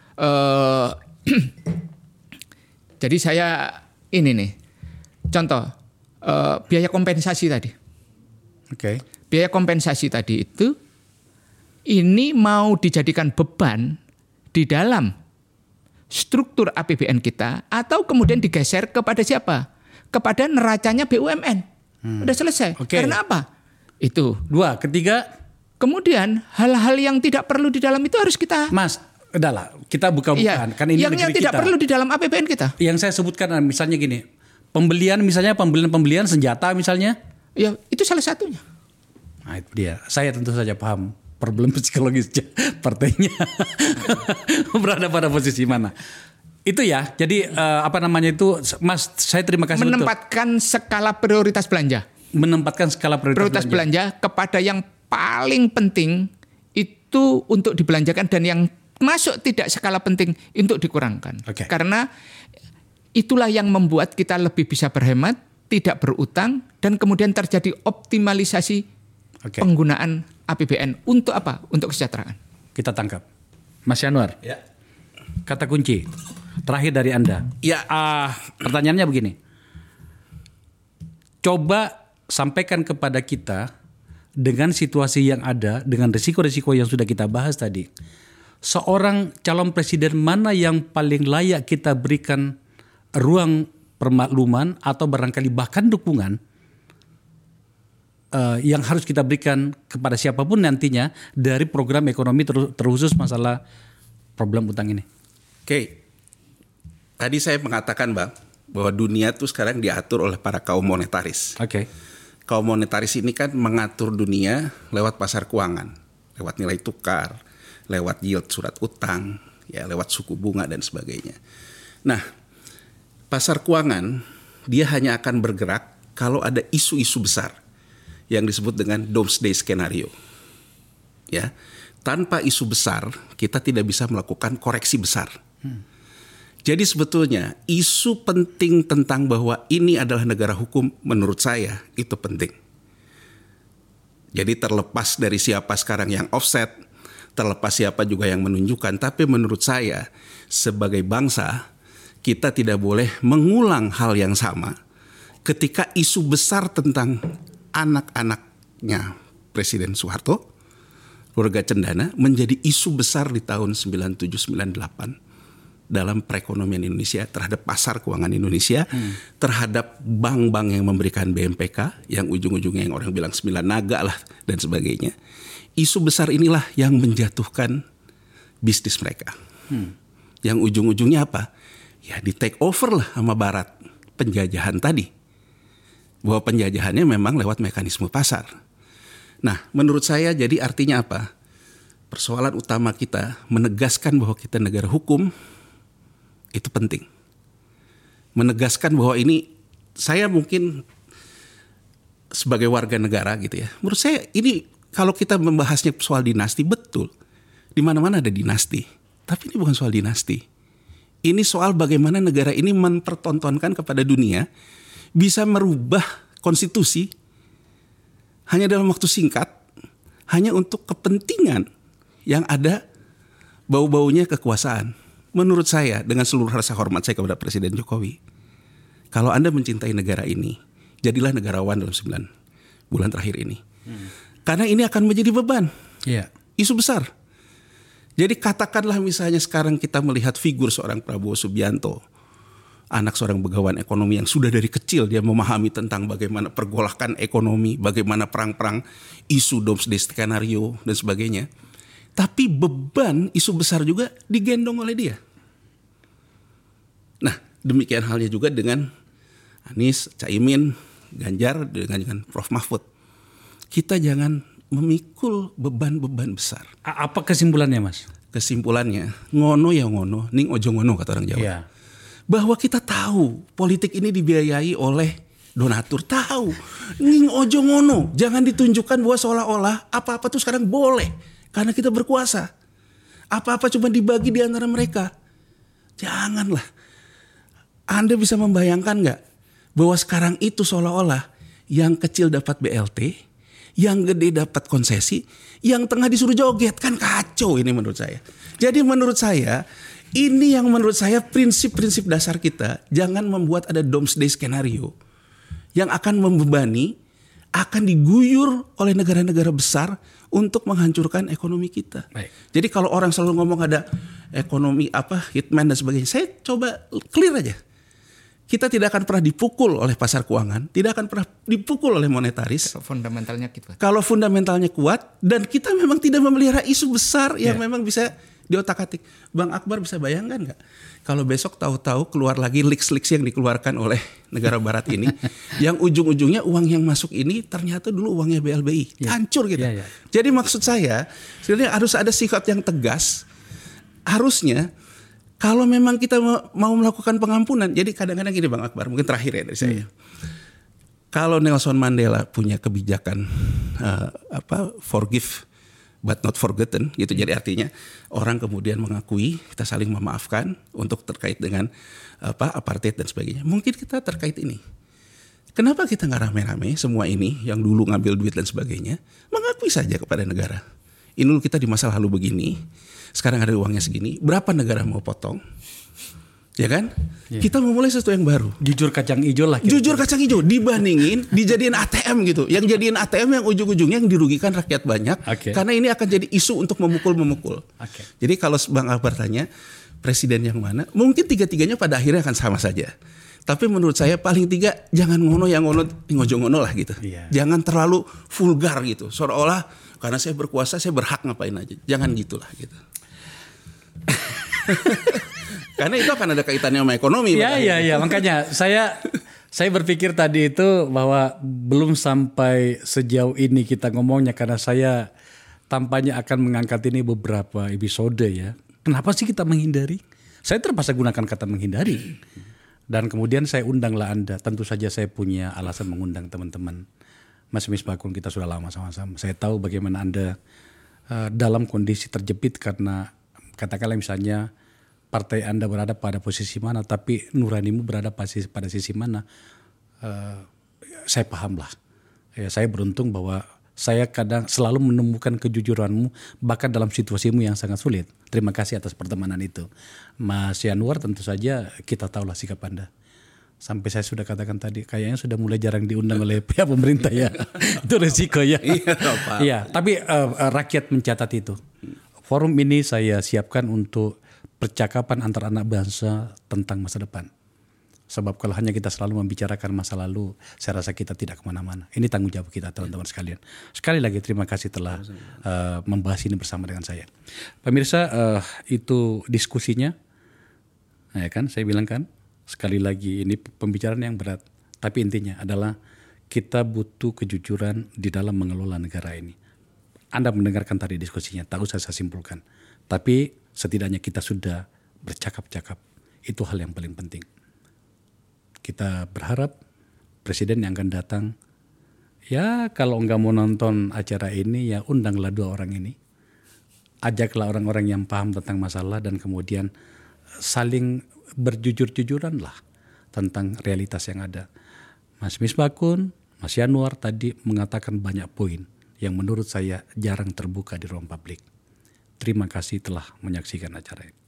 jadi saya ini nih, contoh biaya kompensasi tadi. Oke. Biaya kompensasi tadi itu ini mau dijadikan beban di dalam struktur APBN kita atau kemudian digeser kepada siapa? Kepada neracanya BUMN. Udah selesai. Okay. Karena apa? Itu. Dua, ketiga. Kemudian hal-hal yang tidak perlu di dalam itu harus kita. Mas, udahlah, kita buka-bukaan. Iya, Kan ini yang negeri tidak kita. perlu di dalam APBN kita. Yang saya sebutkan misalnya gini, pembelian senjata misalnya. Ya, itu salah satunya. Nah itu dia. Saya tentu saja paham problem psikologis partainya berada pada posisi mana. Itu ya. Jadi Mas, saya terima kasih menempatkan skala prioritas belanja. Menempatkan skala prioritas belanja kepada yang paling penting itu untuk dibelanjakan dan yang masuk tidak skala penting untuk dikurangkan. Okay. Karena itulah yang membuat kita lebih bisa berhemat, tidak berutang dan kemudian terjadi optimalisasi penggunaan APBN untuk apa? Untuk kesejahteraan. Kita tangkap. Mas Yanuar. Ya. Kata kunci terakhir dari Anda. Ya, pertanyaannya begini. Coba sampaikan kepada kita dengan situasi yang ada, dengan risiko-risiko yang sudah kita bahas tadi. Seorang calon presiden mana yang paling layak kita berikan ruang permakluman atau barangkali bahkan dukungan yang harus kita berikan kepada siapapun nantinya dari program ekonomi terkhusus masalah problem utang ini. Oke. Tadi saya mengatakan Bang, bahwa dunia tuh sekarang diatur oleh para kaum monetaris. Oke. Kaum monetaris ini kan mengatur dunia lewat pasar keuangan, lewat nilai tukar, lewat yield surat utang, ya lewat suku bunga dan sebagainya. Nah, pasar keuangan dia hanya akan bergerak kalau ada isu-isu besar yang disebut dengan doomsday scenario. Ya, tanpa isu besar kita tidak bisa melakukan koreksi besar. Jadi sebetulnya isu penting tentang bahwa ini adalah negara hukum menurut saya itu penting. Jadi terlepas dari siapa sekarang yang offset, terlepas siapa juga yang menunjukkan, tapi menurut saya sebagai bangsa kita tidak boleh mengulang hal yang sama ketika isu besar tentang anak-anaknya Presiden Soeharto, keluarga Cendana menjadi isu besar di tahun 97-98 dalam perekonomian Indonesia, terhadap pasar keuangan Indonesia, terhadap bank-bank yang memberikan BMPK, yang ujung-ujungnya yang orang bilang 9 naga lah dan sebagainya. Isu besar inilah yang menjatuhkan bisnis mereka. Yang ujung-ujungnya apa? Ya di take over lah sama Barat, penjajahan tadi. Bahwa penjajahannya memang lewat mekanisme pasar. Nah, menurut saya jadi artinya apa? Persoalan utama kita menegaskan bahwa kita negara hukum itu penting. Menegaskan bahwa ini saya mungkin sebagai warga negara gitu ya. Menurut saya ini kalau kita membahasnya soal dinasti betul. Di mana-mana ada dinasti. Tapi ini bukan soal dinasti. Ini soal bagaimana negara ini mempertontonkan kepada dunia bisa merubah konstitusi hanya dalam waktu singkat, hanya untuk kepentingan yang ada bau-baunya kekuasaan. Menurut saya, dengan seluruh rasa hormat saya kepada Presiden Jokowi, kalau Anda mencintai negara ini, jadilah negarawan dalam 9 bulan terakhir ini. Karena ini akan menjadi beban. Isu besar. Jadi katakanlah misalnya sekarang kita melihat figur seorang Prabowo Subianto, anak seorang begawan ekonomi yang sudah dari kecil dia memahami tentang bagaimana pergolakan ekonomi, bagaimana perang-perang, isu doomsday skenario dan sebagainya. Tapi beban isu besar juga digendong oleh dia. Nah, demikian halnya juga dengan Anies, Caimin, Ganjar, dengan Prof. Mahfud. Kita jangan memikul beban-beban besar. Apa kesimpulannya, Mas? Kesimpulannya, ngono ya ngono, ning ojo ngono kata orang Jawa. Iya. Bahwa kita tahu politik ini dibiayai oleh donatur, tahu. Ning ojo ngono, jangan ditunjukkan bahwa seolah-olah apa-apa tuh sekarang boleh karena kita berkuasa. Apa-apa cuma dibagi di antara mereka. Janganlah. Anda bisa membayangkan nggak bahwa sekarang itu seolah-olah yang kecil dapat BLT, yang gede dapat konsesi, yang tengah disuruh joget, kan kacau ini menurut saya. Jadi menurut saya, ini yang menurut saya prinsip-prinsip dasar kita, jangan membuat ada doomsday skenario yang akan membebani, akan diguyur oleh negara-negara besar untuk menghancurkan ekonomi kita. Baik. Jadi kalau orang selalu ngomong ada ekonomi hitman dan sebagainya, saya coba clear aja. Kita tidak akan pernah dipukul oleh pasar keuangan, tidak akan pernah dipukul oleh monetaris. Fundamentalnya gitu. Kalau fundamentalnya kuat dan kita memang tidak memelihara isu besar yang memang bisa diotak-atik. Bang Akbar bisa bayangkan nggak? Kalau besok tahu-tahu keluar lagi leaks-leaks yang dikeluarkan oleh negara barat ini, yang ujung-ujungnya uang yang masuk ini ternyata dulu uangnya BLBI, hancur gitu. Jadi maksud saya, sebenarnya harus ada sikap yang tegas. Harusnya kalau memang kita mau melakukan pengampunan, jadi kadang-kadang gini Bang Akbar, mungkin terakhir ya dari saya. Kalau Nelson Mandela punya kebijakan forgive but not forgotten, gitu. Jadi artinya orang kemudian mengakui, kita saling memaafkan untuk terkait dengan apartheid dan sebagainya. Mungkin kita terkait ini. Kenapa kita nggak rame-rame semua ini yang dulu ngambil duit dan sebagainya, mengakui saja kepada negara. Ini dulu kita di masa lalu begini. Sekarang ada uangnya segini, berapa negara mau potong? Ya kan? Kita memulai sesuatu yang baru. Jujur kacang hijau lah. Jujur kacang hijau dibandingin dijadiin ATM gitu. Yang jadiin ATM yang ujung-ujungnya yang dirugikan rakyat banyak. Karena ini akan jadi isu untuk memukul-memukul. Jadi kalau Bang Akbar tanya presiden yang mana, mungkin tiga-tiganya pada akhirnya akan sama saja. Tapi menurut saya paling tiga jangan ngono yang ngono ngojo ngono lah gitu. Jangan terlalu vulgar gitu. Seolah-olah karena saya berkuasa saya berhak ngapain aja. Jangan gitulah gitu. Karena itu akan ada kaitannya sama ekonomi. Iya. Makanya saya berpikir tadi itu bahwa belum sampai sejauh ini kita ngomongnya karena saya tampaknya akan mengangkat ini beberapa episode ya. Kenapa sih kita menghindari? Saya terpaksa gunakan kata menghindari. Dan kemudian saya undanglah Anda. Tentu saja saya punya alasan mengundang teman-teman. Mas Misbakun, kita sudah lama sama-sama. Saya tahu bagaimana Anda dalam kondisi terjepit karena katakanlah misalnya partai Anda berada pada posisi mana, tapi nuranimu berada pada sisi mana. Saya pahamlah. Saya beruntung bahwa saya kadang selalu menemukan kejujuranmu bahkan dalam situasimu yang sangat sulit. Terima kasih atas pertemanan itu. Mas Yanuar, tentu saja kita tahulah sikap Anda. Sampai saya sudah katakan tadi, kayaknya sudah mulai jarang diundang oleh pihak pemerintah ya. Itu resiko ya. Iya, tapi rakyat mencatat itu. Forum ini saya siapkan untuk percakapan antar anak bangsa tentang masa depan. Sebab kalau hanya kita selalu membicarakan masa lalu, saya rasa kita tidak kemana-mana. Ini tanggung jawab kita teman-teman sekalian. Sekali lagi terima kasih telah membahas ini bersama dengan saya. Pemirsa, itu diskusinya. Nah, ya kan, saya bilang kan, sekali lagi ini pembicaraan yang berat. Tapi intinya adalah kita butuh kejujuran di dalam mengelola negara ini. Anda mendengarkan tadi diskusinya, tak usah saya simpulkan. Tapi setidaknya kita sudah bercakap-cakap. Itu hal yang paling penting. Kita berharap presiden yang akan datang, ya kalau enggak mau nonton acara ini, ya undanglah dua orang ini. ajaklah orang-orang yang paham tentang masalah dan kemudian saling berjujur-jujuran lah tentang realitas yang ada. Mas Misbakun, Mas Yanuar tadi mengatakan banyak poin yang menurut saya jarang terbuka di ruang publik. Terima kasih telah menyaksikan acara ini.